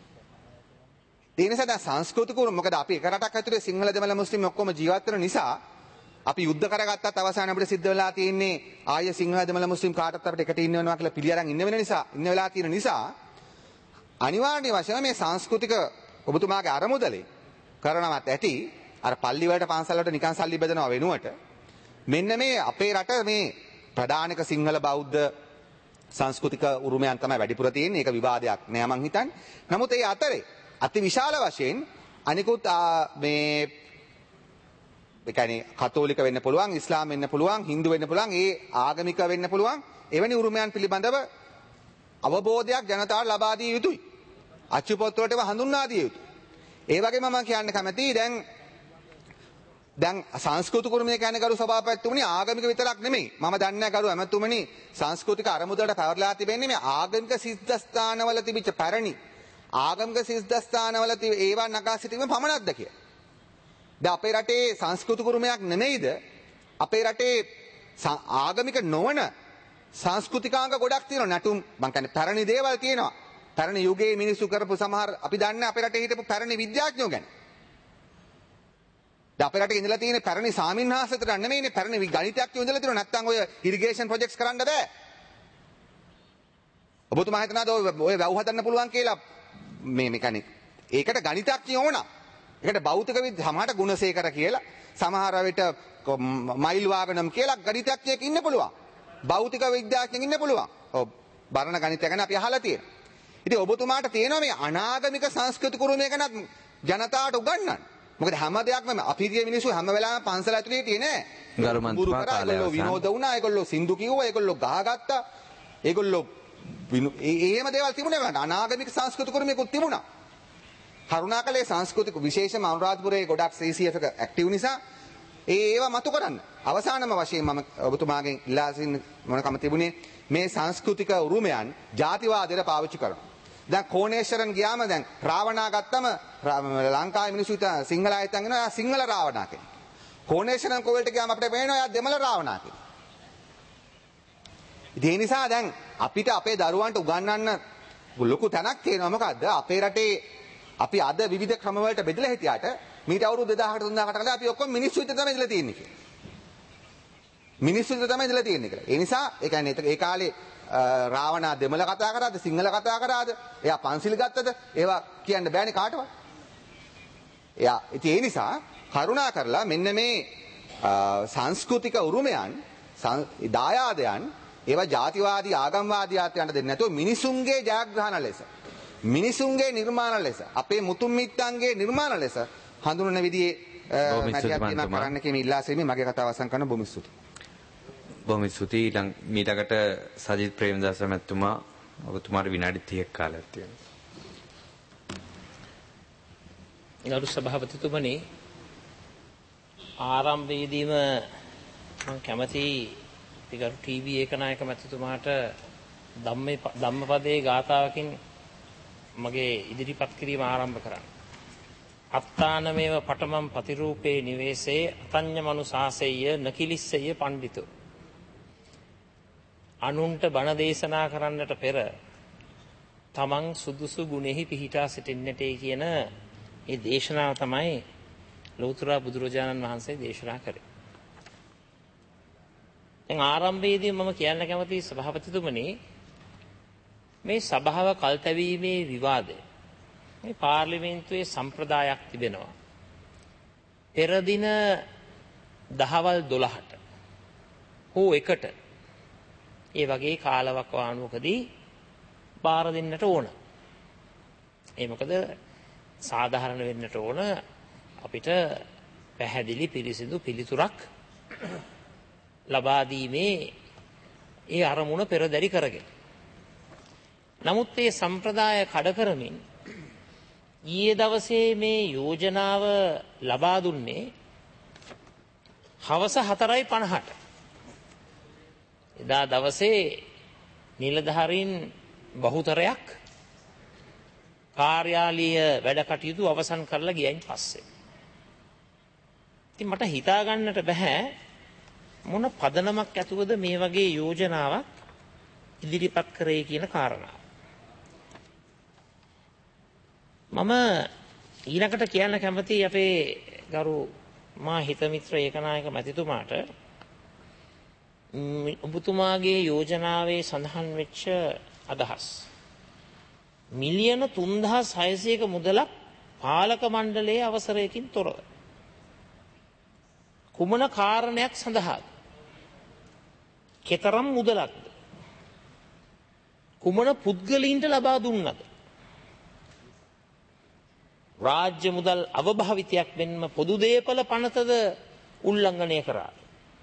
ඒ නිසා දැන් සංස්කෘතික උරුම මොකද අපි එක රටක් ඇතුලේ සිංහල දෙමළ මුස්ලිම් ඔක්කොම ජීවත් වෙන නිසා අපි යුද්ධ කරගත්තත් අවසාන අපිට සිද්ධ වෙලා තියෙන්නේ ආය සිංහල දෙමළ මුස්ලිම් කාටත් අපිට එකට ඉන්න වෙනවා කියලා පිළි අරන් ඉන්න වෙන නිසා ඉන්න වෙලා තියෙන නිසා අනිවාර්ය වශයෙන් මේ සංස්කෘතික ඔබතුමාගේ අරමුදලේ කරනවත් ඇති අර පල්ලි වලට පන්සල් වලට නිකන් සල්ලි බෙදනවා වෙනුවට මෙන්න මේ අපේ රට මේ ප්‍රධානික සිංහල බෞද්ධ සංස්කෘතික උරුමයන් තමයි වැඩිපුර තියෙන්නේ. ඒක විවාදයක් නෑ මං හිතන්නේ. නමුත් ඒ අතරේ අති විශාල වශයෙන් අනිකුත් මේ ඒ කියන්නේ කතෝලික වෙන්න පුළුවන්, ඉස්ලාම් වෙන්න පුළුවන්, හින්දු වෙන්න පුළුවන්, ඒ ආගමික වෙන්න පුළුවන්. එවැනි උරුමයන් පිළිබඳව අවබෝධයක් ජනතාවට ලබා දිය යුතුයි. අච්චුපොත් වලට ඒවා හඳුන්වා දිය යුතුයි. ඒ වගේම මම කියන්න කැමතියි දැන් දැන් සංස්කෘතික උරුමය කියන්නේ ගරු සභාපතිතුමනි ආගමික විතරක් නෙමෙයි. මම දන්නේ නැහැ ගරු ඇමතුමනි සංස්කෘතික අරමුදලට පැවරලා තිබෙන්නේ මේ ආගමික සිද්ධාස්ථානවල තිබිච්ච පැරණි ආගමික සිද්ධාස්ථානවල ඒවා නගා සිටීම පමණක්ද කියලා. දැන් අපේ රටේ සංස්කෘතික උරුමයක් නෙමෙයිද අපේ රටේ ආගමික නොවන සංස්කෘතිකාංග ගොඩක් තියෙනවා. නැටුම් මං කියන්නේ පැරණි දේවල් තියෙනවා. පැරණි යුගයේ මිනිස්සු කරපු සමහර අපි දන්නේ අපේ රටේ හිටපු පැරණි විද්‍යාඥයෝ ගැන. දැන් අපේ රටේ ඉඳලා තියෙන පැරණි සාමින්හාසතර නෙමෙයිනේ පැරණි ගණිතයක් ඉඳලා තියෙනවා. නැත්තම් ඔය ඉරිගේෂන් ප්‍රොජෙක්ට්ස් කරන්න බෑ. ඔබතුමා හිතනවාද ඔය වැව් හදන්න පුළුවන් කියලා මේ මෙකනික්. ඒකට ගණිතඥයෝ ඕන. ඒකට භෞතික විද්‍යාව සමහරට ගුණසේකර කියලා සමහර විට මයිල් වාගනම් කියලා ගණිතඥයෙක් ඉන්න පුළුවන්. භෞතික විද්‍යාඥයෙක් ඉන්න පුළුවන්. ඔව් බරණ ගණිතය ගැන අපි අහලා තියෙනවා. ඉතින් ඔබතුමාට තියෙනවා මේ අනාගමික සංස්කෘතික උරුමය ගැන ජනතාවට උගන්වන්න. මොකද හැම දෙයක්ම අපි ඉතින් මිනිස්සු හැම වෙලාවෙම පන්සල ඇතුලේ හිටියේ නෑ. ගරුමන්තුමා කාලය අවසන්. විනෝද වුණා, ඒගොල්ලෝ සින්දු කිව්වා, ඒගොල්ලෝ ගහගත්තා. ඒගොල්ලෝ එහෙම දේවල් තිබුණේ නැහැ. අනාගමික සංස්කෘතික උරුමයකුත් තිබුණා. කරුණාකරලා සංස්කෘතික විශේෂම අනුරාධපුරයේ ගොඩක් සී සී එෆ් එක ඇක්ටිව් නිසා ඒ ඒවා මතු කරන්න. අවසානම වශයෙන් මම ඔබතුමාගෙන් ඉල්ලා සිටින මොනකම තිබුණේ මේ සංස්කෘතික උරුමයන් ජාතිවාදයට පාවිච්චි කරනවා. දැන් කෝණේශ්වරන් ගියාම දැන් රාවණා ගත්තම ලංකාවේ මිනිස්සු සිංහල අය හිතන් ඉන්නවා සිංහල රාවණා කෙනෙක්. කෝණේශ්වරන් කොවලට ගියාම අපිට පේනවා එයා දෙමළ රාවණා කෙනෙක්. ඒ නිසා දැන් අපිට අපේ දරුවන්ට උගන්වන්න ලොකු තැනක් තියෙනවා. මොකද්ද? අපේ රටේ අපි අද විවිධ ක්‍රම වලට බෙදලා හිටියට මීට අවුරුදු දෙදාහකට තුන්දාහකට කලින් අපි ඔක්කොම මිනිස්සු විතර තමයි ඉඳලා තියෙන්නේ කියලා. මිනිස්සු විතර තමයි ඉඳලා තියෙන්නේ කියලා. ඒ නිසා ඒ කියන්නේ ඒ කාලේ රාවණා දෙමළ කතා කරාද සිංහල කතා කරාද එයා පන්සිල් ගත්තද ඒවා කියන්න බෑනේ කාටවත්. එයා ඉතින් ඒ නිසා කරුණා කරලා මෙන්න මේ සංස්කෘතික උරුමයන් දායාදයන් ඒවා ජාතිවාදී ආගම්වාදී ආත්‍යන්ට දෙන්නේ නැතුව මිනිසුන්ගේ ජයග්‍රහණ ලෙස මිනිසුන්ගේ නිර්මාණ ලෙස අපේ මුතුන් මිත්තන්ගේ නිර්මාණ ලෙස හඳුනන විදිහේ මැදිහත්වීමක් කරන්න කියන ඉල්ලා සිටීමේ මගේ කතාව අවසන් කරන බොහොම ස්තුතියි. බොහොම ස්තුතියි. මීටකට සජිත් ප්‍රේමදාස මැතිතුමා ඔබතුමාට විනාඩි තිහක් කාලයක් තියෙනවා. ගරු සභාපතිතුමනි ආරම්භයේදීම මම කැමති ගරු ටීවී ඒකනායක මැතිතුමාට ධම්මේ ධම්මපදයේ ගාථාවකින් මගේ ඉදිරිපත් කිරීම ආරම්භ කරන්න. අත්තානමේව පඨමම් ප්‍රතිරූපේ නිවේසේ අතඤ්ඤ මනුසාසෙය්‍ය නකිලිස්සෙය්‍ය පණ්ඩිතෝ. අනුන්ට බණ දේශනා කරන්නට පෙර තමන් සුදුසු ගුණෙහි පිහිටා සිටින්නටේ කියන ඒ දේශනාව තමයි ලෞතර බුදුරජාණන් වහන්සේ දේශනා කරේ. දැන් ආරම්භයේදී මම කියන්න කැමති සභාපතිතුමනි මේ සභාව කල්තැවීමේ විවාදය මේ පාර්ලිමේන්තුවේ සම්ප්‍රදායක් තිබෙනවා. පෙර දින දහවල් දොළහට හෝ එකට ඒ වගේ කාලවකවානුවකදී බාර දෙන්නට ඕන. ඒ මොකද සාධාරණ වෙන්නට ඕන අපිට පැහැදිලි පිරිසිදු පිළිතුරක් ලබා දීමේ ඒ අරමුණ පෙරදරි කරගෙන. නමුත් මේ සම්ප්‍රදාය කඩ කරමින් ඊයේ දවසේ මේ යෝජනාව ලබා දුන්නේ හවස හතරයි පනහට. එදා දවසේ නිලධාරීන් බහුතරයක් කාර්යාලීය වැඩ කටයුතු අවසන් කරලා ගියයින් පස්සේ. ඉතින් මට හිතා ගන්නට බෑ මොන පදනමක් ඇතුවද මේ වගේ යෝජනාවක් ඉදිරිපත් කරේ කියන කාරණාව. මම ඊළඟට කියන්න කැමති අපේ ගරු මා හිතමිත්‍ර ඒකනායක මැතිතුමාට ඔබතුමාගේ යෝජනාවේ සඳහන් වෙච්ච අදහස්. මිලියන තුන්දහස් හයසීයක මුදලක් පාලක මණ්ඩලයේ අවසරයකින් තොරව. කුමන කාරණයක් සඳහාද? කෙතරම් මුදලක්ද? කුමන පුද්ගලයින්ට ලබා දුන්නද? රාජ්‍ය මුදල් අවභාවිතයක් වෙන්ම පොදු දේපල පනතද උල්ලංඝනය කරා.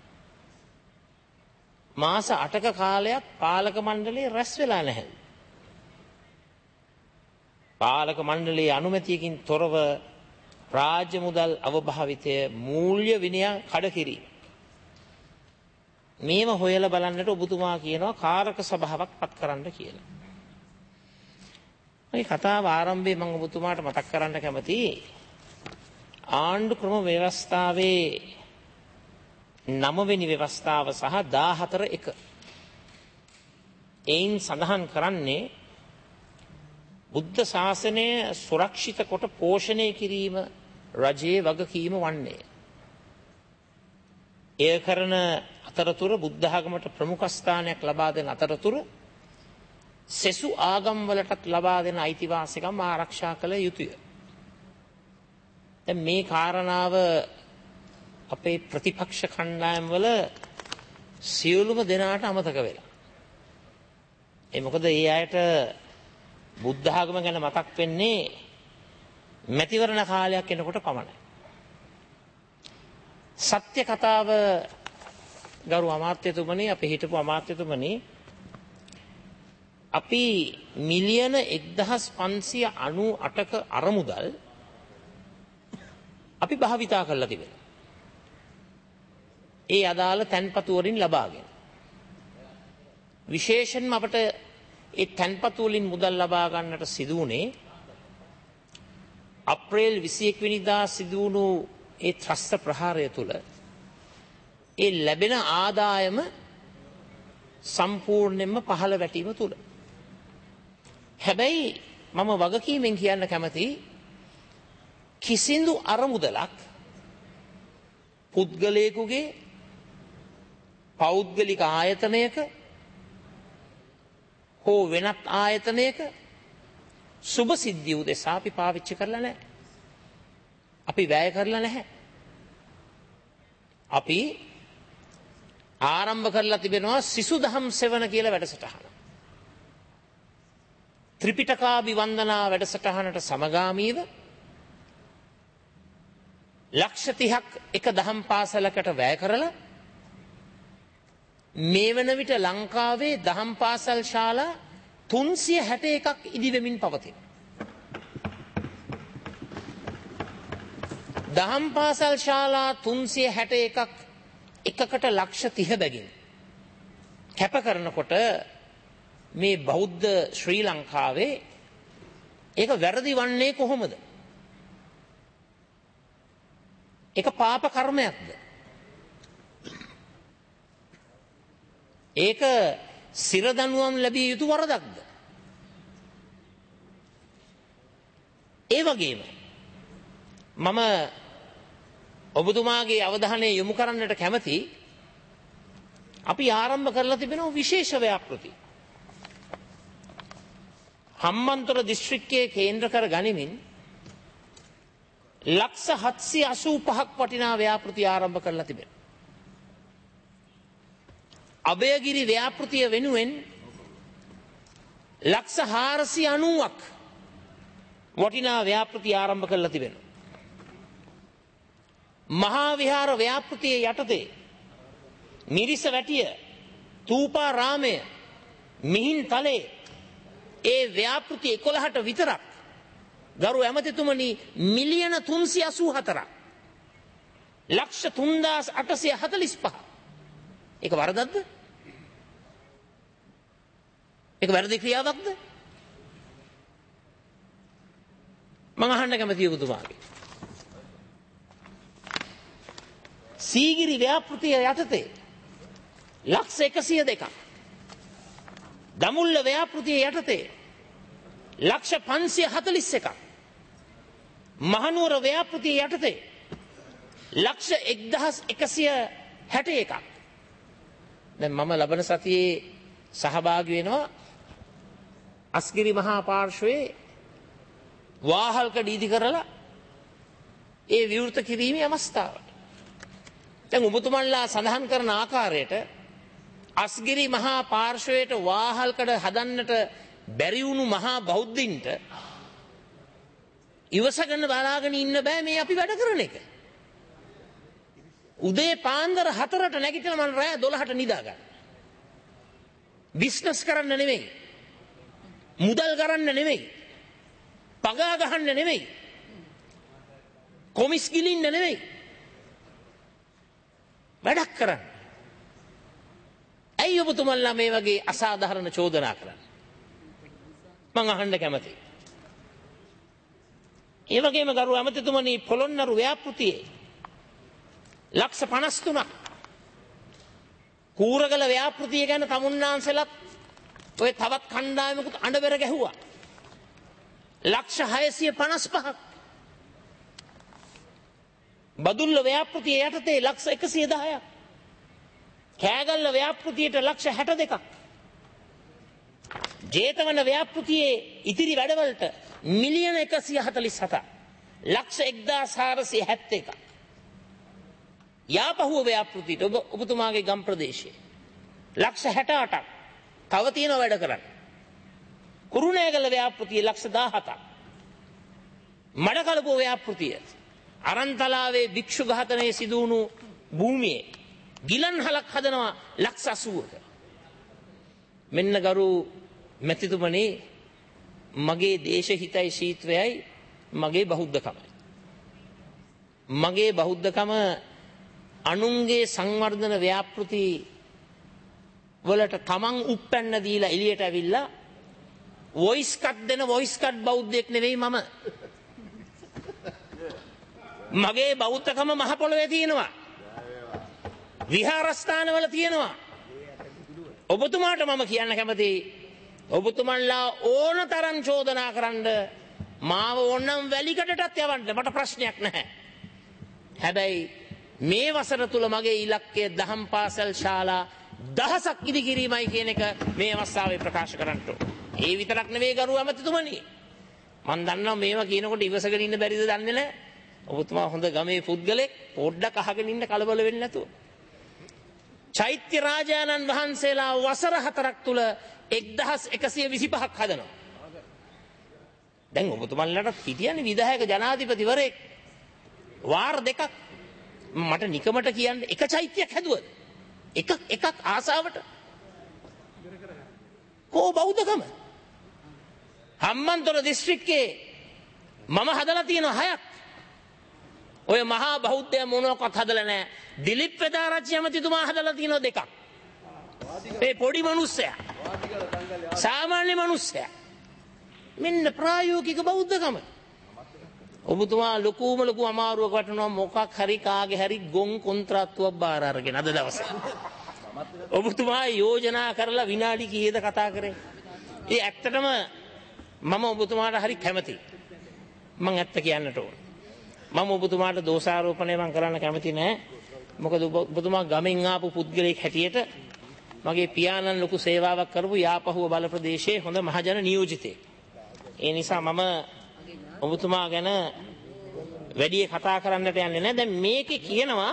මාස අටක කාලයක් පාලක මණ්ඩලයේ රැස් වෙලා නැහැ. පාලක මණ්ඩලයේ අනුමැතියකින් තොරව රාජ්‍ය මුදල් අවභාවිතය මූල්‍ය විනය කඩ කිරීම. මේව හොයලා බලන්නට ඔබතුමා කියනවා කාරක සභාවක් පත් කරන්න කියලා. මේ කතාව ආරම්භයේ මම ඔබතුමාට මතක් කරන්න කැමතියි ආණ්ඩු ක්‍රම ව්‍යවස්ථාවේ නවවෙනි ව්‍යවස්ථාව සහ දාහතර එක. එයින් සඳහන් කරන්නේ බුද්ධ ශාසනය සුරක්ෂිත කොට පෝෂණය කිරීම රජයේ වගකීම වන්නේ. එය කරන අතරතුර බුද්ධ ආගමට ප්‍රමුඛ ස්ථානයක් ලබා දෙන අතරතුර සෙසු ආගම්වලටත් ලබා දෙන අයිතිවාසිකම් ආරක්ෂා කළ යුතුය. දැන් මේ කාරණාව අපේ ප්‍රතිපක්ෂ කණ්ඩායම් වල සියලුම දෙනාට අමතක වෙලා. ඒ මොකද ඒ අයට බුද්ධ ආගම ගැන මතක් වෙන්නේ මැතිවරණ කාලයක් එනකොට පමණයි. සත්‍ය කතාව ගරු අමාත්‍යතුමනි අපේ හිටපු අමාත්‍යතුමනි අපි මිලියන එක්දහස් පන්සිය අනූ අටක අරමුදල් අපි භාවිතා කරලා තිබෙනවා. ඒ අදාළ තැන්පතු වලින් ලබාගෙන. විශේෂයෙන්ම අපට ඒ තැන්පතු වලින් මුදල් ලබා ගන්නට සිදු වුණේ අප්‍රේල් විසිඑක වෙනිදා සිදු වුණු ඒ ත්‍රස්ත ප්‍රහාරය තුල ඒ ලැබෙන ආදායම සම්පූර්ණයෙන්ම පහළ වැටීම තුල. හැබැයි මම වගකීමෙන් කියන්න කැමති කිසිදු අරමුදලක් පුද්ගලයෙකුගේ පෞද්ගලික ආයතනයක හෝ වෙනත් ආයතනයක සුභ සිද්ධිය උදෙසා අපි පාවිච්චි කරලා නැහැ. අපි වැය කරලා නැහැ. අපි ආරම්භ කරලා තිබෙනවා සිසු දහම් සෙවන කියලා වැඩසටහන. ත්‍රිපිටකාභිවන්දනා වැඩසටහනට සමගාමීව ලක්ෂ තිහක් එක දහම් පාසලකට වැය කරලා මේ වන විට ලංකාවේ දහම් පාසල් ශාලා තුන්සිය හැට එකක් ඉදිවෙමින් පවතින. දහම් පාසල් ශාලා තුන්සිය හැට එකක් එකකට ලක්ෂ තිහ බැගින් කැප කරනකොට මේ බෞද්ධ ශ්‍රී ලංකාවේ ඒක වැරදි වන්නේ කොහොමද? ඒක පාප කර්මයක්ද? ඒක සිරදනුවම් ලැබිය යුතු වරදක්ද? ඒ වගේම මම ඔබතුමාගේ අවධානය යොමු කරන්නට කැමති අපි ආරම්භ කරලා තිබෙන විශේෂ ව්‍යාපෘති. හම්බන්තොට දිස්ත්‍රික්කයේ කේන්ද්‍ර කර ගනිමින් ලක්ෂ හත්සිය අසූ පහක් වටිනා ව්‍යාපෘති ආරම්භ කරලා තිබෙනවා. අභයගිරි ව්‍යාපෘතිය වෙනුවෙන් ලක්ෂ හාරසිය අනූවක් වටිනා ව්‍යාපෘති ආරම්භ කරලා තිබෙනවා. මහා විහාර ව්‍යාපෘතිය යටතේ මිරිස වැටිය, තූපා රාමය, මිහින් තලේ ඒ ව්‍යාපෘති එකොළහට විතරක් ගරු ඇමතිතුමනි මිලියන තුන්සිය අසූ හතරක් ලක්ෂ තුන්දාස් අටසිය හතලිස් පහ. ඒක වරදක්ද? ඒක වැරදි ක්‍රියාවක්ද? මම අහන්න කැමතියි ඔබතුමාගේ. සීගිරි ව්‍යාපෘතිය යටතේ ලක්ෂ එකසිය දෙකක්. දමුල්ල ව්‍යාපෘතිය යටතේ ලක්ෂ පන්සිය හතලිස් එකක්. මහනුවර ව්‍යාපෘතිය යටතේ ලක්ෂ එක්දහස් එකසිය හැට එකක්. දැන් මම ලබන සතියේ සහභාගී වෙනවා අස්ගිරි මහා පාර්ශ්වයේ වාහල්කඩ ඉදි කරලා ඒ විවෘත කිරීමේ අවස්ථාවට. දැන් ඔබතුමන්ලා සඳහන් කරන ආකාරයට අස්ගිරි මහා පාර්ශ්වයට වාහල්කඩ හදන්නට බැරි වුණු මහා බෞද්ධින්ට ඉවසගෙන බලාගෙන ඉන්න බෑ මේ අපි වැඩ කරන එක. උදේ පාන්දර හතරට නැගිටලා මම රෑ දොළහට නිදා ගන්න. බිස්නස් කරන්න නෙමෙයි. මුදල් ගන්න නෙමෙයි. පගා ගහන්න නෙමෙයි. කොමිස් ගිලින්න නෙමෙයි. වැඩක් කරන්න. ඇයි ඔබතුමන්ලා මේ වගේ අසාධාරණ චෝදනා කරන්නේ? මං අහන්න කැමතියි. ඒ වගේම ගරු ඇමතිතුමනි පොළොන්නරු ව්‍යාපෘතියේ ලක්ෂ පනස් තුනක් කූරගල ව්‍යාපෘතිය ගැන තමුන්නාන්සලත් ඔය තවත් කණ්ඩායමකුත් අඬබෙර ගැහුවා. ලක්ෂ හයසිය පනස් පහක් බදුල්ල ව්‍යාපෘතිය යටතේ ලක්ෂ එකසිය දහයක් කෑගල්ල ව්‍යාපෘතියට ලක්ෂ හැට දෙකක් ජේතවන ව්‍යාපෘතියේ ඉතිරි වැඩවලට මිලියන එකසිය හතලිස් හතක් ලක්ෂ එක්දාස් හාරසිය හැත්තෑ එකක් යාපහුව ව්‍යාපෘතියට ඔබ ඔබතුමාගේ ගම් ප්‍රදේශයේ ලක්ෂ හැට අටක් තව තියෙනවා වැඩ කරන්න. කුරුණෑගල ව්‍යාපෘතිය ලක්ෂ දාහතක් මඩකලපුව ව්‍යාපෘතිය අරන්තලාවේ භික්ෂු ඝාතනයේ සිදු වුණු භූමියේ ගිලන්හලක් හදනවා ලක්ෂ අසූවක. මෙන්න ගරු මැතිතුමනි මගේ දේශහිතයි ශීත්වයයි මගේ බෞද්ධකමයි. මගේ බෞද්ධකම අනුන්ගේ සංවර්ධන ව්‍යාපෘති වලට තමන් උප්පැන්න දීලා එළියට ඇවිල්ලා වොයිස් කට් දෙන වොයිස් කට් බෞද්ධයෙක් නෙවෙයි මම. මගේ බෞද්ධකම මහ පොළොවේ තියෙනවා. විහාරස්ථානවල තියෙනවා. ඔබතුමාට මම කියන්න කැමතියි ඔබතුමන්ලා ඕන තරම් චෝදනා කරන්න මාව ඕනම් වැලිකඩටත් යවන්න මට ප්‍රශ්නයක් නැහැ. හැබැයි මේ වසර තුල මගේ ඉලක්කය දහම් පාසල් ශාලා දහසක් ඉදි කිරීමයි කියන එක මේ අවස්ථාවේ ප්‍රකාශ කරන්න ඕන. ඒ විතරක් නෙවෙයි ගරු ඇමතිතුමනි. මම දන්නවා මේවා කියනකොට ඉවසගෙන ඉන්න බැරිද දන්නේ නැහැ. ඔබතුමා හොඳ ගමේ පුද්ගලෙක් පොඩ්ඩක් අහගෙන ඉන්න කලබල වෙන්නේ නැතුව. චෛත්‍ය රාජානන් වහන්සේලා වසර හතරක් තුල එක්දහස් එකසිය විසිපහක් හදනවා. දැන් ඔබතුමන්ලට හිටියන්නේ විධායක ජනාධිපතිවරයෙක් වාර දෙකක් මට නිකමට කියන්න එක චෛත්‍යයක් හැදුවද? එකක් එකක් ආසාවට කෝ බෞද්ධකම හම්බන්තොට දිස්ත්‍රික්කයේ මම හදලා තියෙන හයක් ඔය මහා බෞද්ධය මොනවාක්වත් හදලා නැහැ. දිලිප් පෙදාරච්චි ඇමතිතුමා හදලා තියෙන දෙකක්. මේ පොඩි මිනිස්සයා සාමාන්‍ය මිනිස්සයා මෙන්න ප්‍රායෝගික බෞද්ධකම. ඔබතුමා ලොකුම ලොකු අමාරුවක වටනවා මොකක් හරි කාගේ හරි ගොන් කොන්ත්‍රාත්තුවක් බාර අරගෙන අද දවසේ. ඔබතුමා යෝජනා කරලා විනාඩි කීයද කතා කරේ? ඒ ඇත්තටම මම ඔබතුමාට හරි කැමතියි. මම ඇත්ත කියන්නට ඕන. මම ඔබතුමාට දෝෂාරෝපණය මම කරන්න කැමති නෑ. මොකද ඔබතුමා ගමෙන් ආපු පුද්ගලයෙක් හැටියට මගේ පියාණන් ලොකු සේවාවක් කරපු යාපහුව බල ප්‍රදේශයේ හොඳ මහජන නියෝජිතයෙක්. ඒ නිසා මම ඔබතුමා ගැන වැඩි කතා කරන්නට යන්නේ නැහැ. දැන් මේකේ කියනවා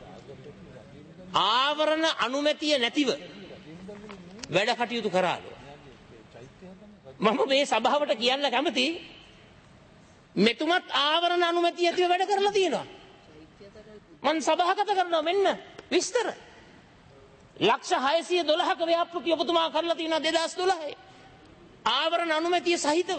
ආවරණ අනුමැතිය නැතිව වැඩ කටයුතු කරාලු. මම මේ සභාවට කියන්න කැමති මෙතුමත් ආවරණ අනුමැතිය ඇතිව වැඩ කරලා තියෙනවා. මම සභාගත කරනවා මෙන්න විස්තර. ලක්ෂ හයසිය දොළහක ව්‍යාපෘති ඔබතුමා කරලා තියෙනවා දෙදහස් දොළහේ. ආවරණ අනුමැතිය සහිතව.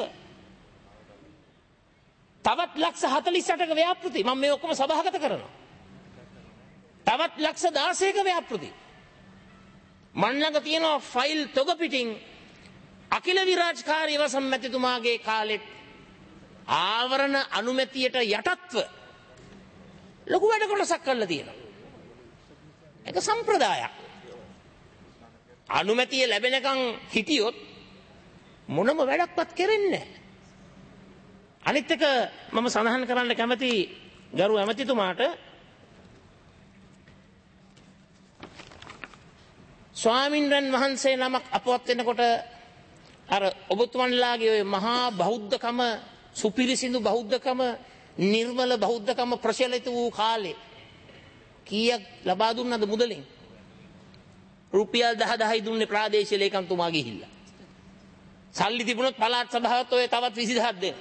තවත් ලක්ෂ හතළිස් අටක ව්‍යාපෘති මම මේ ඔක්කොම සභාගත කරනවා. තවත් ලක්ෂ දාසයක ව්‍යාපෘති. මන් ළඟ තියෙනවා ෆයිල් තොග පිටින් අකිල විරාජකාරී වසම් මැතිතුමාගේ කාලෙත් ආවරණ අනුමැතියට යටත්ව ලොකු වැඩ කොටසක් කරලා තියෙනවා. ඒක සම්ප්‍රදායක්. අනුමැතිය ලැබෙනකන් හිටියොත් මොනම වැඩක්වත් කරෙන්නේ නැහැ. අනිත් එක මම සඳහන් කරන්න කැමති ගරු ඇමතිතුමාට ස්වාමින්වයන් වහන්සේ නමක් අපවත් වෙනකොට අර ඔබතුමන්ලාගේ ඔය මහා බෞද්ධකම සුපිරිසිදු බෞද්ධකම නිර්මල බෞද්ධකම ප්‍රචලිත වූ කාලේ කීයක් ලබා දුන්නද මුදලින්? රුපියල් දහ දහයි දුන්නේ ප්‍රාදේශීය ලේකම්තුමා ගිහිල්ලා. සල්ලි තිබුණොත් පළාත් සභාවත් ඔය තවත් විසිදහක් දෙන්න.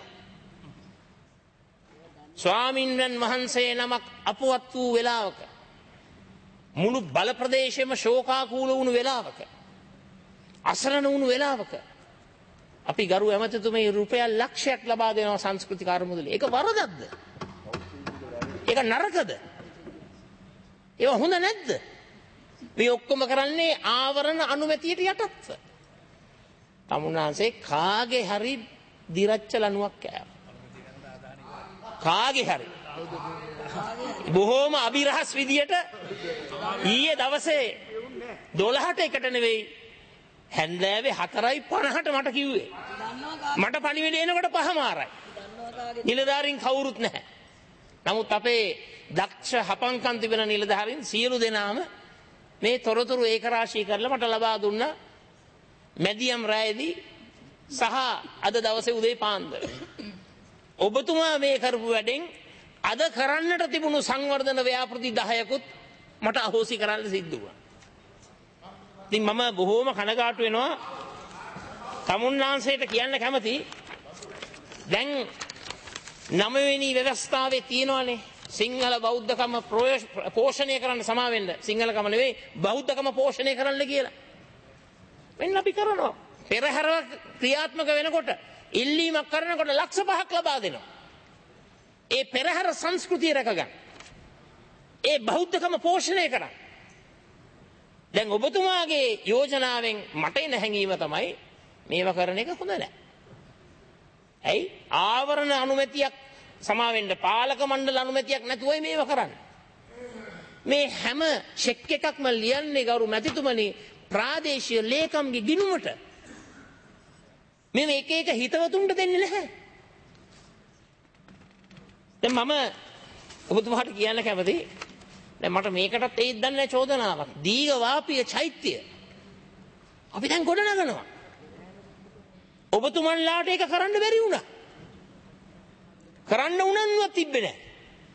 ස්වාමින්වයන් වහන්සේ නමක් අපවත් වූ වෙලාවක මුළු බල ප්‍රදේශෙම ශෝකාකූල වුණු වෙලාවක අසරණ වුණු වෙලාවක අපි ගරු ඇමතිතුමේ රුපියල් ලක්ෂයක් ලබා දෙනවා සංස්කෘතික අරමුදල. ඒක වරදක්ද? ඒක නරකද? ඒක හොඳ නැද්ද? මේ ඔක්කොම කරන්නේ ආවරණ අනුමැතියට යටත්ව. තමුන්නාන්සේ කාගේ හරි දිරච්ච ලණුවක් කෑවා. කාගේ හරි බොහෝම අභිරහස් විදියට ඊයේ දවසේ දොළහට එකට නෙවෙයි හැන්දෑවේ හතරයි පනහට මට කිව්වේ. මට පණිවිඩ එනකොට පහමාරයි. නිලධාරීන් කවුරුත් නැහැ. නමුත් අපේ දක්ෂ හපංකම් තිබෙන නිලධාරීන් සියලු දෙනාම මේ තොරතුරු ඒකරාශී කරලා මට ලබා දුන්නා මැදියම් රායේදී සහ අද දවසේ උදේ පාන්දර. ඔබතුමා මේ කරපු වැඩෙන් අද කරන්නට තිබුණු සංවර්ධන ව්‍යාපෘති දහයකුත් මට අහෝසි කරන්න සිද්ධ වුණා. ඉතින් මම බොහෝම කනගාටු වෙනවා. තමුන්නාන්සේට කියන්න කැමති දැන් නවවෙනි ව්‍යවස්ථාවේ තියෙනවානේ සිංහල බෞද්ධකම පෝෂණය කරන්න සමාවෙන්න. සිංහලකම නෙවෙයි බෞද්ධකම පෝෂණය කරන්න කියලා. මෙන්න අපි කරනවා. පෙරහැර ක්‍රියාත්මක වෙනකොට ඉල්ලීමක් කරනකොට ලක්ෂ පහක් ලබා දෙනවා. ඒ පෙරහැර සංස්කෘතිය රැකගන්න. ඒ බෞද්ධකම පෝෂණය කරන්න. දැන් ඔබතුමාගේ යෝජනාවෙන් මට එන හැඟීම තමයි මේව කරන එක හොඳ නැහැ. ඇයි? ආවරණ අනුමැතියක් සමාවෙන්න පාලක මණ්ඩල අනුමැතියක් නැතුවයි මේව කරන්නේ. මේ හැම චෙක් එකක්ම ලියන්නේ ගරු මැතිතුමනි ප්‍රාදේශීය ලේකම්ගේ ගිණුමට. මේ එක එක හිතවතුන්ට දෙන්නේ නැහැ. දැන් මම ඔබතුමාට කියන්න කැමති දැන් මට මේකටත් ඒත් දන්නේ චෝදනාවක්. දීඝවාපීය චෛත්‍ය අපි දැන් ගොඩ නගනවා. ඔබතුමන්ලාට ඒක කරන්න බැරි වුණා. කරන්න උනන්දුවක් තිබ්බේ නැහැ.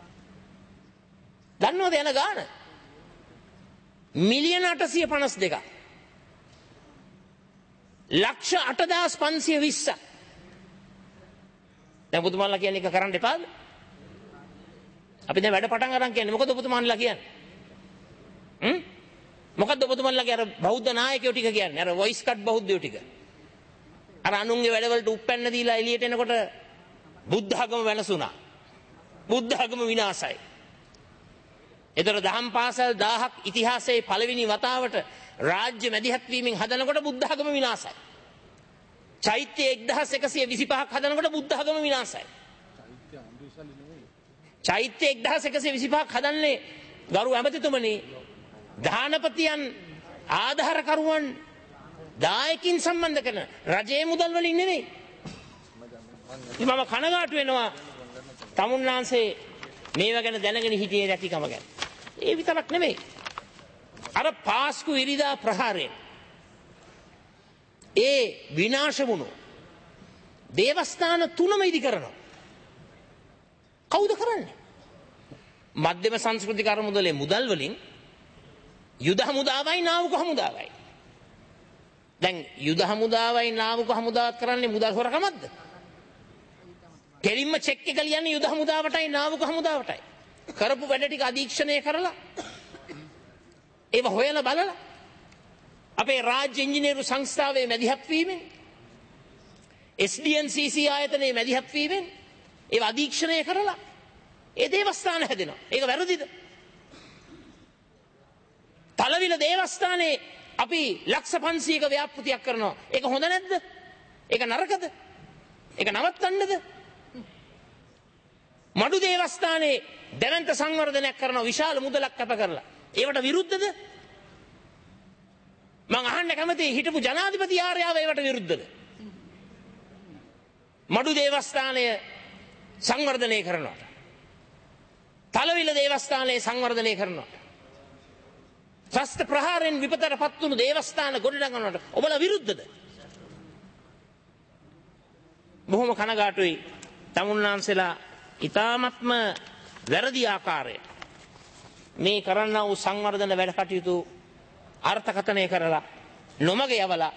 දන්නවද යන ගාන? මිලියන අටසිය පනස් දෙකක්. ලක්ෂ අටදාස් පන්සිය විස්සක්. දැන් ඔබතුමන්ලා කියන්නේ ඒක කරන්න එපාද? අපි දැන් වැඩ පටන් අරන් කියන්නේ මොකද ඔබතුමන්ලා කියන්නේ? හ්ම්? මොකද්ද ඔබතුමන්ලාගේ අර බෞද්ධ නායකයෝ ටික කියන්නේ? අර වොයිස් කට් බෞද්ධයෝ ටික. අර අනුන්ගේ වැඩවලට උප්පැන්න දීලා එළියට එනකොට බුද්ධ ආගම වෙනසුණා. බුද්ධ ආගම විනාශයි. ඒතර දහම් පාසල් දහයක් ඉතිහාසයේ පළවෙනි වතාවට රාජ්‍ය මැදිහත් වීමෙන් හදනකොට බුද්ධ ආගම විනාශයි. චෛත්‍ය එක්දහස් එකසිය විසිපහක් හදනකොට බුද්ධ ආගම විනාශයි. චෛත්‍ය එක්දහස් එකසිය විසිපහක් හදන්නේ ගරු ඇමතිතුමනි දානපතියන් ආධාරකරුවන් දායකින් සම්බන්ධ කරන රජයේ මුදල් වලින් නෙවෙයි. මම කනගාටු වෙනවා තමුන්නාන්සේ මේව ගැන දැනගෙන හිටියේ නැතිකම ගැන. ඒ විතරක් නෙමෙයි. අර පාස්කු ඉරිදා ප්‍රහාරයෙන් ඒ විනාශ වුණු දේවස්ථාන තුනම ඉදි කරනවා. කවුද කරන්නේ? මධ්‍යම සංස්කෘතික අරමුදලේ මුදල් වලින් යුද හමුදාවයි නාවික හමුදාවයි. දැන් යුද හමුදාවයි නාවික හමුදාවත් කරන්නේ මුදල් හොරකමක්ද? කෙලින්ම චෙක් එක ලියන්නේ යුද හමුදාවටයි නාවික හමුදාවටයි. කරපු වැඩ ටික අධීක්ෂණය කරලා ඒව හොයලා බලලා අපේ රාජ්‍ය ඉංජිනේරු සංස්ථාවේ මැදිහත් වීමෙන් එස් ඩී එන් සී සී ආයතනයේ මැදිහත් වීමෙන් ඒව අධීක්ෂණය කරලා ඒ දේවස්ථාන හැදෙනවා. ඒක වැරදිද? තලවිල දේවස්ථානයේ අපි ලක්ෂ පන්සීයක ව්‍යාපෘතියක් කරනවා. ඒක හොඳ නැද්ද? ඒක නරකද? ඒක නවත්තන්නද? මඩු දේවස්ථානයේ දැවැන්ත සංවර්ධනයක් කරනවා විශාල මුදලක් කැප කරලා. ඒවට විරුද්ධද? මං අහන්න කැමති හිටපු ජනාධිපති ආර්යාව ඒවට විරුද්ධද? මඩු දේවස්ථානය සංවර්ධනය කරනවට, තලවිල දේවස්ථානය සංවර්ධනය කරනවට, ත්‍රස්ත ප්‍රහාරයෙන් විපතට පත් වුණු දේවස්ථාන ගොඩනගනවට ඔබලා විරුද්ධද? බොහොම කනගාටුයි තමුන්නාන්සලා ඉතාමත්ම වැරදි ආකාරයට මේ කරන්න වූ සංවර්ධන වැඩ කටයුතු අර්ථකථනය කරලා නොමග යවලා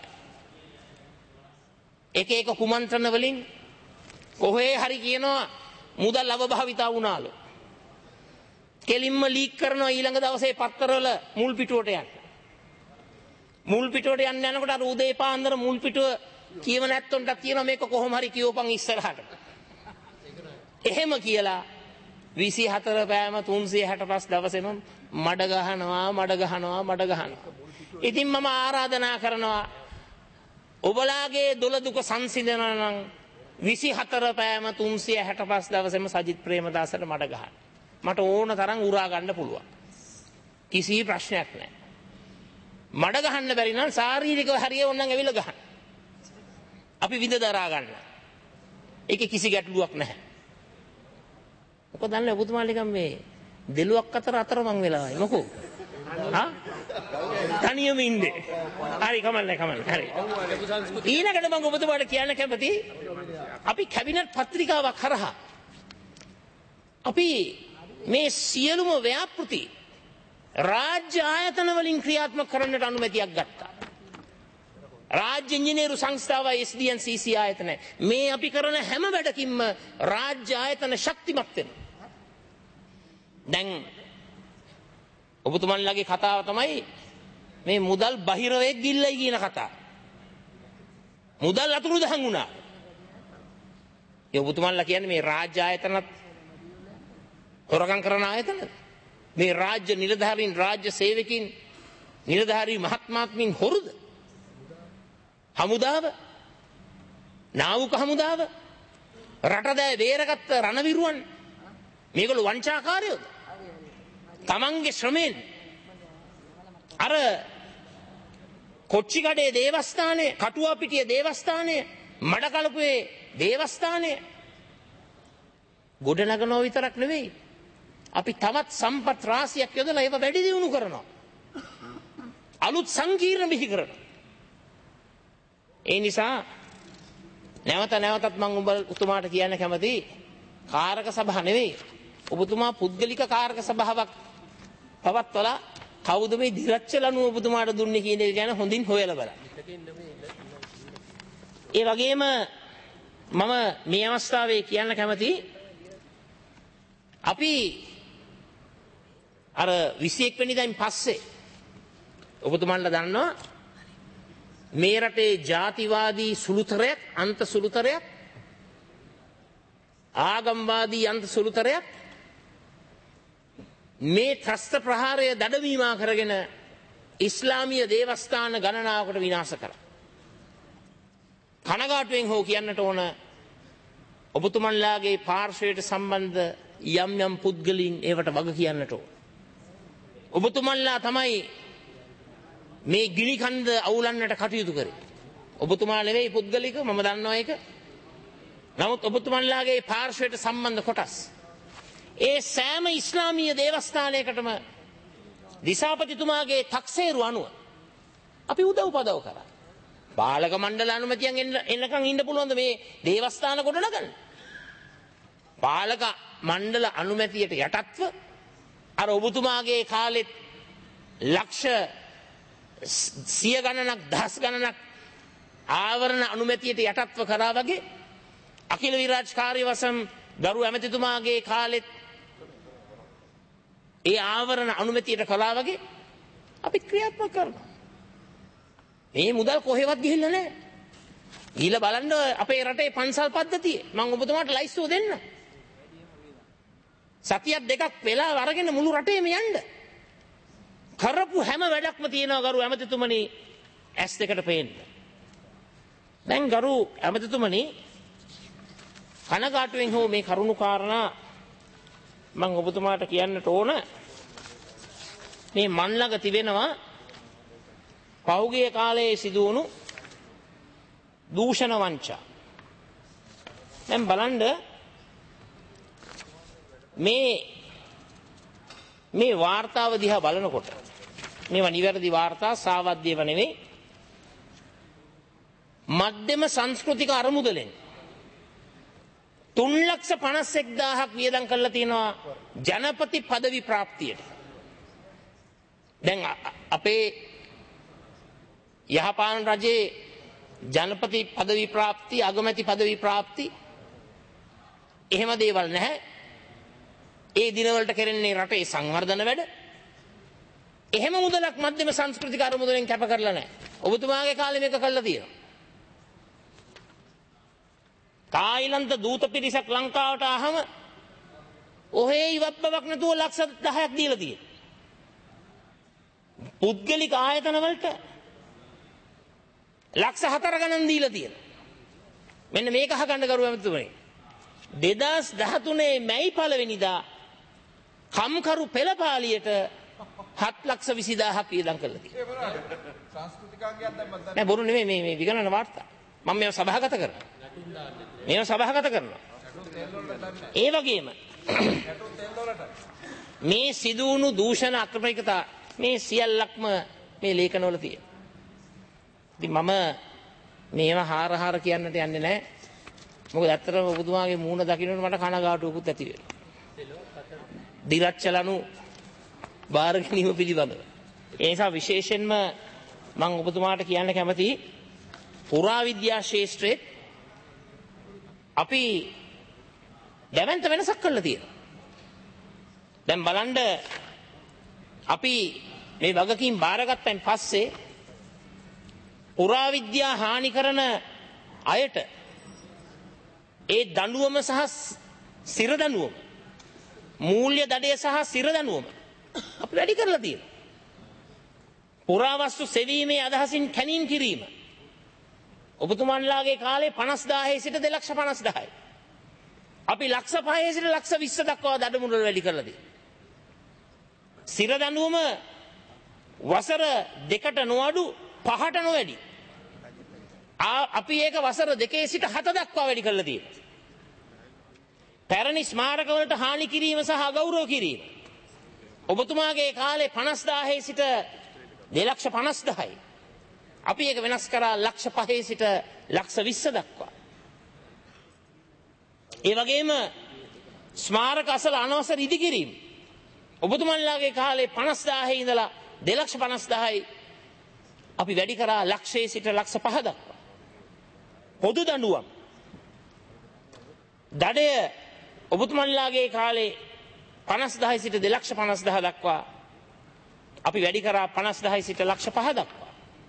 එක එක කුමන්ත්‍රණ වලින් කොහේ හරි කියනවා මුදල් අවභාවිතා වුණාලු. කෙලින්ම ලීක් කරනවා ඊළඟ දවසේ පත්තරවල මුල් පිටුවට යන්න. මුල් පිටුවට යන්න යනකොට අර උදේ පාන්දර මුල් පිටුව කියව නැත්තොන්ට කියනවා මේක කොහොම හරි කියවපන් ඉස්සරහට. එහෙම කියලා විසි හතර පෑම තුන්සිය හැට පහ දවසේම මඩ ගහනවා මඩ ගහනවා මඩ ගහනවා. ඉතින් මම ආරාධනා කරනවා ඔබලාගේ දොළ දුක සංසිඳනවා නම් විසි හතර පෑම තුන්සිය හැට පහ දවසේම සජිත් ප්‍රේමදාසට මඩ ගහන්න. මට ඕන තරම් උරා ගන්න පුළුවන්. කිසි ප්‍රශ්නයක් නැහැ. මඩ ගහන්න බැරි නම් ශාරීරිකව හරිය ඕනනම් ඇවිල්ලා ගහන්න. අපි විඳ දරා ගන්න. ඒකේ කිසි ගැටලුවක් නැහැ. මොකද දන්නේ ඔබතුමා නිකන් මේ දෙලුවක් අතර අතරමං වෙලාවයි මොකෝ? හා? තනියම ඉන්නේ. හරි කමන්නේ කමන්නේ. හරි. ඊළඟට මම ඔබතුමාට කියන්න කැමති අපි කැබිනට් පත්‍රිකාවක් කරහා අපි මේ සියලුම ව්‍යාපෘති රාජ්‍ය ආයතන වලින් ක්‍රියාත්මක කරන්නට අනුමැතියක් ගත්තා. රාජ්‍ය ඉංජිනේරු සංස්ථාව එස් ඩී එන් සී සී ආයතනය මේ අපි කරන හැම වැඩකින්ම රාජ්‍ය ආයතන ශක්තිමත් වෙනවා. දැන් ඔබතුමන්ලගේ කතාව තමයි මේ මුදල් බහිරවෙක් ගිල්ලයි කියන කතාව. මුදල් අතුරුදහන් වුණා. ඒ ඔබතුමන්ලා කියන්නේ මේ රාජ්‍ය ආයතනත් හොරගම් කරන ආයතන. මේ රාජ්‍ය නිලධාරීන් රාජ්‍ය සේවකින් නිලධාරී මහත්මාත්මින් හොරුද? හමුදාව නාවුක හමුදාව රටදෑ බේරගත්ත රණවිරුවන් මේගොල්ලෝ වංචාකාරයෝද? තමන්ගේ ශ්‍රමයෙන් අර කොච්චිකඩේ දේවස්ථානයේ කටුවාපිටිය දේවස්ථානයේ මඩකලපුවේ දේවස්ථානයේ ගොඩනගනෝ විතරක් නෙවෙයි අපි තවත් සම්පත් රාශියක් යොදලා ඒව වැඩි දියුණු කරනවා. අලුත් සංකීර්ණ බිහි කරනවා. ඒ නිසා නැවත නැවතත් මම ඔබ උතුමාට කියන්න කැමති කාරක සභාව නෙවෙයි ඔබතුමා පුද්ගලික කාරක සභාවක් පවත්වලා කවුද මේ දිරච්චලනුව ඔබතුමාට දුන්නේ කියන එක ගැන හොඳින් හොයලා බලන්න. ඒ වගේම මම මේ අවස්ථාවේ කියන්න කැමති අපි අර විසි එක් වෙනිදායින් පස්සේ ඔබතුමන්ලා දන්නවා මේ රටේ ජාතිවාදී සුළුතරයක් අන්ත සුළුතරයක් ආගම්වාදී අන්ත සුළුතරයක් මේ ත්‍රස්ත ප්‍රහාරය දඩමීමා කරගෙන ඉස්ලාමීය දේවස්ථාන ගණනාවකට විනාශ කරා. කනගාටුවෙන් හෝ කියන්නට ඕන ඔබතුමන්ලාගේ පාර්ශ්වයට සම්බන්ධ යම් යම් පුද්ගලයන් ඒවට වග කියන්නට ඕන. ඔබතුමන්ලා තමයි මේ ගිනි කන්ද අවුලන්නට කටයුතු කරේ. ඔබතුමා නෙවෙයි පුද්ගලික මම දන්නවා ඒක. නමුත් ඔබතුමන්ලාගේ පාර්ශ්වයට සම්බන්ධ කොටස් ඒ සෑම ඉස්ලාමීය දේවස්ථානයකටම දිසාපතිතුමාගේ තක්සේරු අනුව අපි උදව් පදව් කරා. පාලක මණ්ඩල අනුමැතියෙන් එන්නකම් ඉන්න පුළුවන්ද මේ දේවස්ථාන ගොඩනගන්න? පාලක මණ්ඩල අනුමැතියට යටත්ව අර ඔබතුමාගේ කාලෙත් ලක්ෂ සිය ගණනක් දහස් ගණනක් ආවරණ අනුමැතියට යටත්ව කරා වගේ අකිල විරාජ් කාර්යවසම් ගරු ඇමතිතුමාගේ කාලෙත් ඒ ආවරණ අනුමැතියට කළා වගේ අපි ක්‍රියාත්මක කරනවා. මේ මුදල් කොහෙවත් ගිහිල්ලා නැහැ. ගිහිල්ලා බලන්න අපේ රටේ පන්සල් පද්ධතිය මම ඔබතුමාට ලයිස්තුව දෙන්න. සතියක් දෙකක් වෙලා අරගෙන මුළු රටේම යන්න. කරපු හැම වැඩක්ම තියෙනවා ගරු ඇමතිතුමනි ඇස් දෙකට පේන්න. දැන් ගරු ඇමතිතුමනි කනගාටුවෙන් හෝ මේ කරුණු කාරණා මම ඔබතුමාට කියන්නට ඕන මේ මන් ළඟ තිබෙනවා පහුගිය කාලයේ සිදු වුණු දූෂණ වංචා. දැන් බලන්න මේ මේ වාර්තාව දිහා බලනකොට මේවා නිවැරදි වාර්තා සාවද්‍යව නෙවෙයි මධ්‍යම සංස්කෘතික අරමුදලෙන් තුන් ලක්ෂ පනස් එක් දාහක් වියදම් කරලා තියෙනවා ජනපති পদවි ප්‍රාප්තියට. දැන් අපේ යහපාලන රජයේ ජනපති পদවි ප්‍රාප්ති අගමැති পদවි ප්‍රාප්ති එහෙම දේවල් නැහැ. ඒ දිනවලට කරන්නේ රටේ සංවර්ධන වැඩ. එහෙම මුදලක් මධ්‍යම සංස්කෘතික අරමුදලෙන් කැප කරලා නැහැ. ඔබතුමාගේ කාලේ මේක කළා තියෙනවා. තායිලන්ත දූත පිරිසක් ලංකාවට ආවම ඔහේ ඉවත් බවක් නැතුව ලක්ෂ දහයක් දීලා තියෙනවා. පුද්ගලික ආයතන වලට ලක්ෂ හතර ගණන් දීලා තියෙනවා. මෙන්න මේක අහගන්න කරුව ඇමතුමනි. දෙදාස් දහතුනේ මැයි පළවෙනිදා කම්කරු පෙළපාලියට හත් ලක්ෂ විසිදාහක් වියදම් කරලා තියෙනවා. සංස්කෘතිකාංගයක් දැම්මත් නෑ බොරු නෙමෙයි මේ මේ විගණන වාර්තා. මම මේව සභාගත කරනවා. මේව සභාගත කරනවා. ඒ වගේම මේ සිදු වුණු දූෂණ අක්‍රමිකතා මේ සියල්ලක්ම මේ ලේඛනවල තියෙනවා. ඉතින් මම මේවා හාර හාර කියන්නට යන්නේ නැහැ. මොකද ඇත්තටම ඔබතුමාගේ මූණ දකින්නට මට කනගාටුවකුත් ඇති වෙනවා. දිරච්චලනු බාර ගැනීම පිළිබඳව. ඒ නිසා විශේෂයෙන්ම මම ඔබතුමාට කියන්න කැමතියි පුරාවිද්‍යා ශාස්ත්‍රයේ අපි දැවැන්ත වෙනසක් කරලා තියෙනවා. දැන් බලන්න අපි මේ වගකීම් බාරගත්තන් පස්සේ පුරාවිද්‍යා හානි කරන අයට ඒ දඬුවම සහ සිර දඬුවම මූල්‍ය දඩය සහ සිර දඬුවම අපි වැඩි කරලා තියෙනවා. පුරාවස්තු සෙවීමේ අදහසින් කැණීම් කිරීම ඔබතුමන්ලාගේ කාලේ පනස් දාහේ සිට දෙලක්ෂ පනස් දහයි. අපි ලක්ෂ පහේ සිට ලක්ෂ විස්ස දක්වා දඩමුදල් වැඩි කරලා තියෙනවා. සිර දඬුවම වසර දෙකට නොඅඩු පහට නොවැඩි. අපි ඒක වසර දෙකේ සිට හත දක්වා වැඩි කරලා තියෙනවා. පැරණි ස්මාරකවලට හානි කිරීම සහ අගෞරව කිරීම ඔබතුමාගේ කාලේ පනස් දාහේ සිට දෙලක්ෂ පනස් දහයි. අපි ඒක වෙනස් කරා ලක්ෂ පහේ සිට ලක්ෂ විස්ස දක්වා. ඒ වගේම ස්මාරක අසල අනවසර ඉදිකිරීම ඔබතුමන්ලාගේ කාලේ පනස් දාහේ ඉඳලා දෙලක්ෂ පනස් දහයි අපි වැඩි කරා ලක්ෂයේ සිට ලක්ෂ පහ දක්වා. පොදු දඬුවම් දඩය ඔබතුමන්ලාගේ කාලේ පනස් දහයි සිට දෙලක්ෂ පනස් දහ දක්වා අපි වැඩි කරා පනස් දහයි සිට ලක්ෂ පහ දක්වා.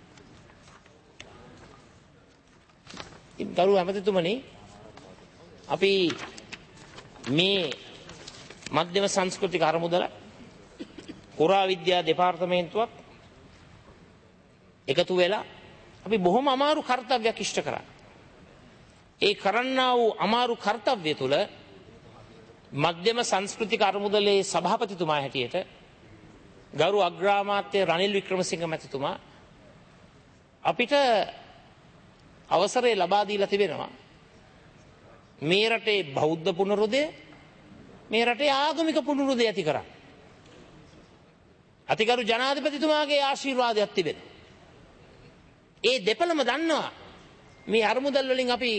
ගරු ඇමතිතුමනි අපි මේ මධ්‍යම සංස්කෘතික අරමුදල පුරාවිද්‍යා දෙපාර්තමේන්තුවක් එකතු වෙලා අපි බොහොම අමාරු කර්තව්‍යයක් ඉෂ්ට කරා. ඒ කරන්නා වූ අමාරු කර්තව්‍ය තුළ මධ්‍යම සංස්කෘතික අරමුදලේ සභාපතිතුමා හැටියට ගරු අග්‍රාමාත්‍ය රනිල් වික්‍රමසිංහ මැතිතුමා අපිට අවසරය ලබා දීලා තිබෙනවා මේ රටේ බෞද්ධ පුනරුදය මේ රටේ ආගමික පුනරුදය ඇති කරන්න. අතිගරු ජනාධිපතිතුමාගේ ආශිර්වාදයක් තිබෙනවා. ඒ දෙපළම දන්නවා මේ අරමුදල් වලින් අපි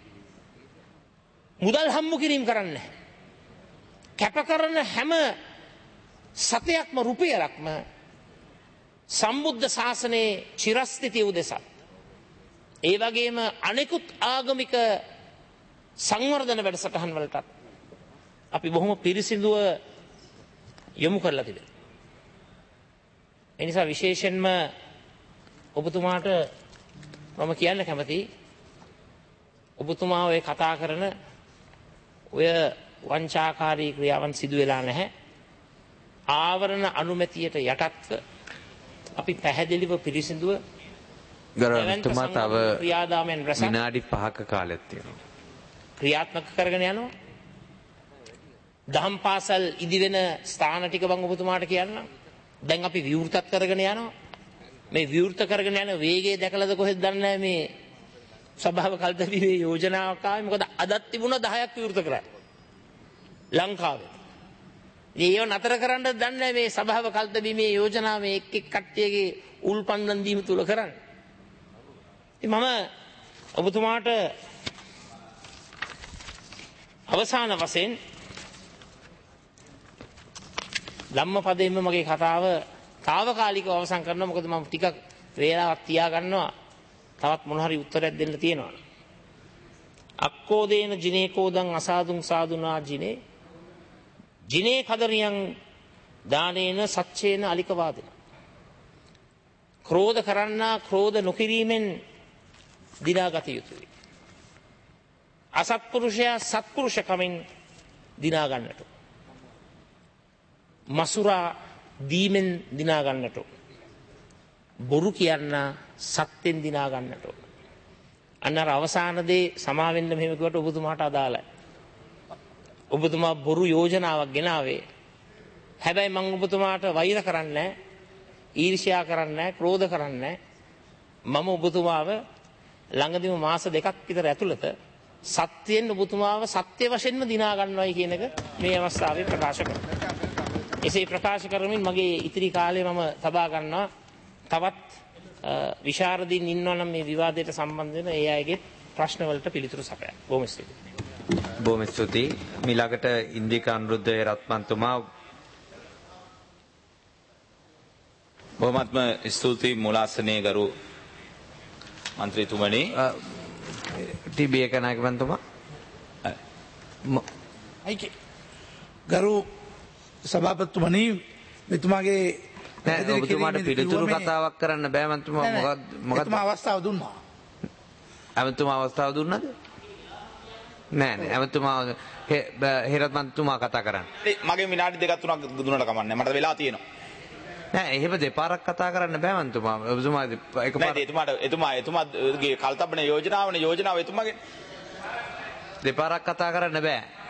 මුදල් හම්බ කිරීම කරන්නේ නැහැ. කැප කරන හැම සතයක්ම රුපියලක්ම සම්බුද්ධ ශාසනයේ චිරස්ථිතිය උදෙසා ඒ වගේම අනෙකුත් ආගමික සංවර්ධන වැඩසටහන් වලට අපි බොහොම පිරිසිදුව යොමු කරලා තිබෙනවා. ඒ නිසා විශේෂයෙන්ම ඔබතුමාට මම කියන්න කැමතියි ඔබතුමා ඔය කතා කරන ඔය වංචාකාරී ක්‍රියාවන් සිදු වෙලා නැහැ. ආවරණ අනුමැතියට යටත්ව අපි පැහැදිලිව පිරිසිදුව ගරුතුමා තව විනාඩි පහක කාලයක් තියෙනවා. ක්‍රියාත්මක කරගෙන යනවා. දහම් පාසල් ඉදිවෙන ස්ථාන ටික මම ඔබතුමාට කියන්නම්. දැන් අපි විවෘතත් කරගෙන යනවා. මේ විවෘත කරගෙන යන වේගය දැකලාද කොහෙද දන්නේ නැහැ මේ සභාව කල්තබීමේ යෝජනාවක් ආවේ. මොකද අදත් තිබුණා දහයක් විවෘත කරා ලංකාවේ. ඒව නතර කරන්න දන්නේ නැහැ මේ සභාව කල්තබීමේ යෝජනාව මේ එක් එක් කට්ටියගේ උල්පන්දම් දීම තුල කරන්නේ. ඉතින් මම ඔබතුමාට අවසාන වශයෙන් ධම්මපදයෙන්ම මගේ කතාව తాවකාලිකව අවසන් කරනවා. මොකද මම ටිකක් වේලාවක් තියා ගන්නවා තවත් මොන හරි උත්තරයක් දෙන්න තියෙනවා. අක්කෝදේන ජිනේකෝදං අසාදුං සාදුනා ජිනේ ජිනේ කදරියන් දානේන සච්චේන අලිකවාදන. ක්‍රෝධ කරන්නා ක්‍රෝධ නොකිරීමෙන් දිනාගත යුතුයි. අසත්පුරුෂයා සත්පුරුෂකමින් දිනා ගන්නට. මසුරා දීමෙන් දිනා ගන්නට. බොරු කියන්න සත්‍යෙන් දිනා ගන්නට. අන්න අර අවසාන දේ සමාවෙන්න මෙහෙම කිව්වට ඔබතුමාට අදාළයි. ඔබතුමා බොරු යෝජනාවක් ගෙනාවේ. හැබැයි මම ඔබතුමාට වෛර කරන්නේ නැහැ, ඊර්ෂ්‍යා කරන්නේ නැහැ, ක්‍රෝධ කරන්නේ නැහැ. මම ඔබතුමාව ළඟදිම මාස දෙකක් විතර ඇතුළත සත්‍යයෙන් ඔබතුමාව සත්‍ය වශයෙන්ම දිනා ගන්නවයි කියන එක මේ අවස්ථාවේ ප්‍රකාශ කරනවා. එසේ ප්‍රකාශ කරමින් මගේ ඉතිරි කාලය මම තබා ගන්නවා. තවත් විශාරදීන් ඉන්නවා නම් මේ විවාදයට සම්බන්ධ වෙන ඒ අයගේ ප්‍රශ්න වලට පිළිතුරු සපයන්න. බොහොම ස්තුතියි. බොහොම ස්තුතියි. මිලකට ඉන්දික අනුරුද්ධ රත්මන්තුමා බොහොමත්ම ස්තුතියි මුලාසනයේ ගරු මන්ත්‍රීතුමනි. ටිබී එක නායකතුමා. අයිකේ ගරු සභාපතිතුමනි මෙතුමාගේ නෑ ඔබතුමාට පිළිතුරු කතාවක් කරන්න බෑ මන්තුමා. මොකක්ද මොකක්ද එතුමා අවස්ථාව දුන්නා. ඇමතුමා අවස්ථාව දුන්නද? නෑ නෑ ඇමතුමා හේරත් මන්තුමා කතා කරන්න. මගේ විනාඩි දෙකක් තුනක් දුන්නට කමන්නේ. මට වෙලා තියෙනවා. නෑ එහෙම දෙපාරක් කතා කරන්න බෑ මන්තුමා. ඔබතුමා එකපාරක් නෑ එතුමාට එතුමා එතුමාගේ කල්තබන යෝජනාවනේ යෝජනාව එතුමාගේ දෙපාරක් කතා කරන්න බෑ.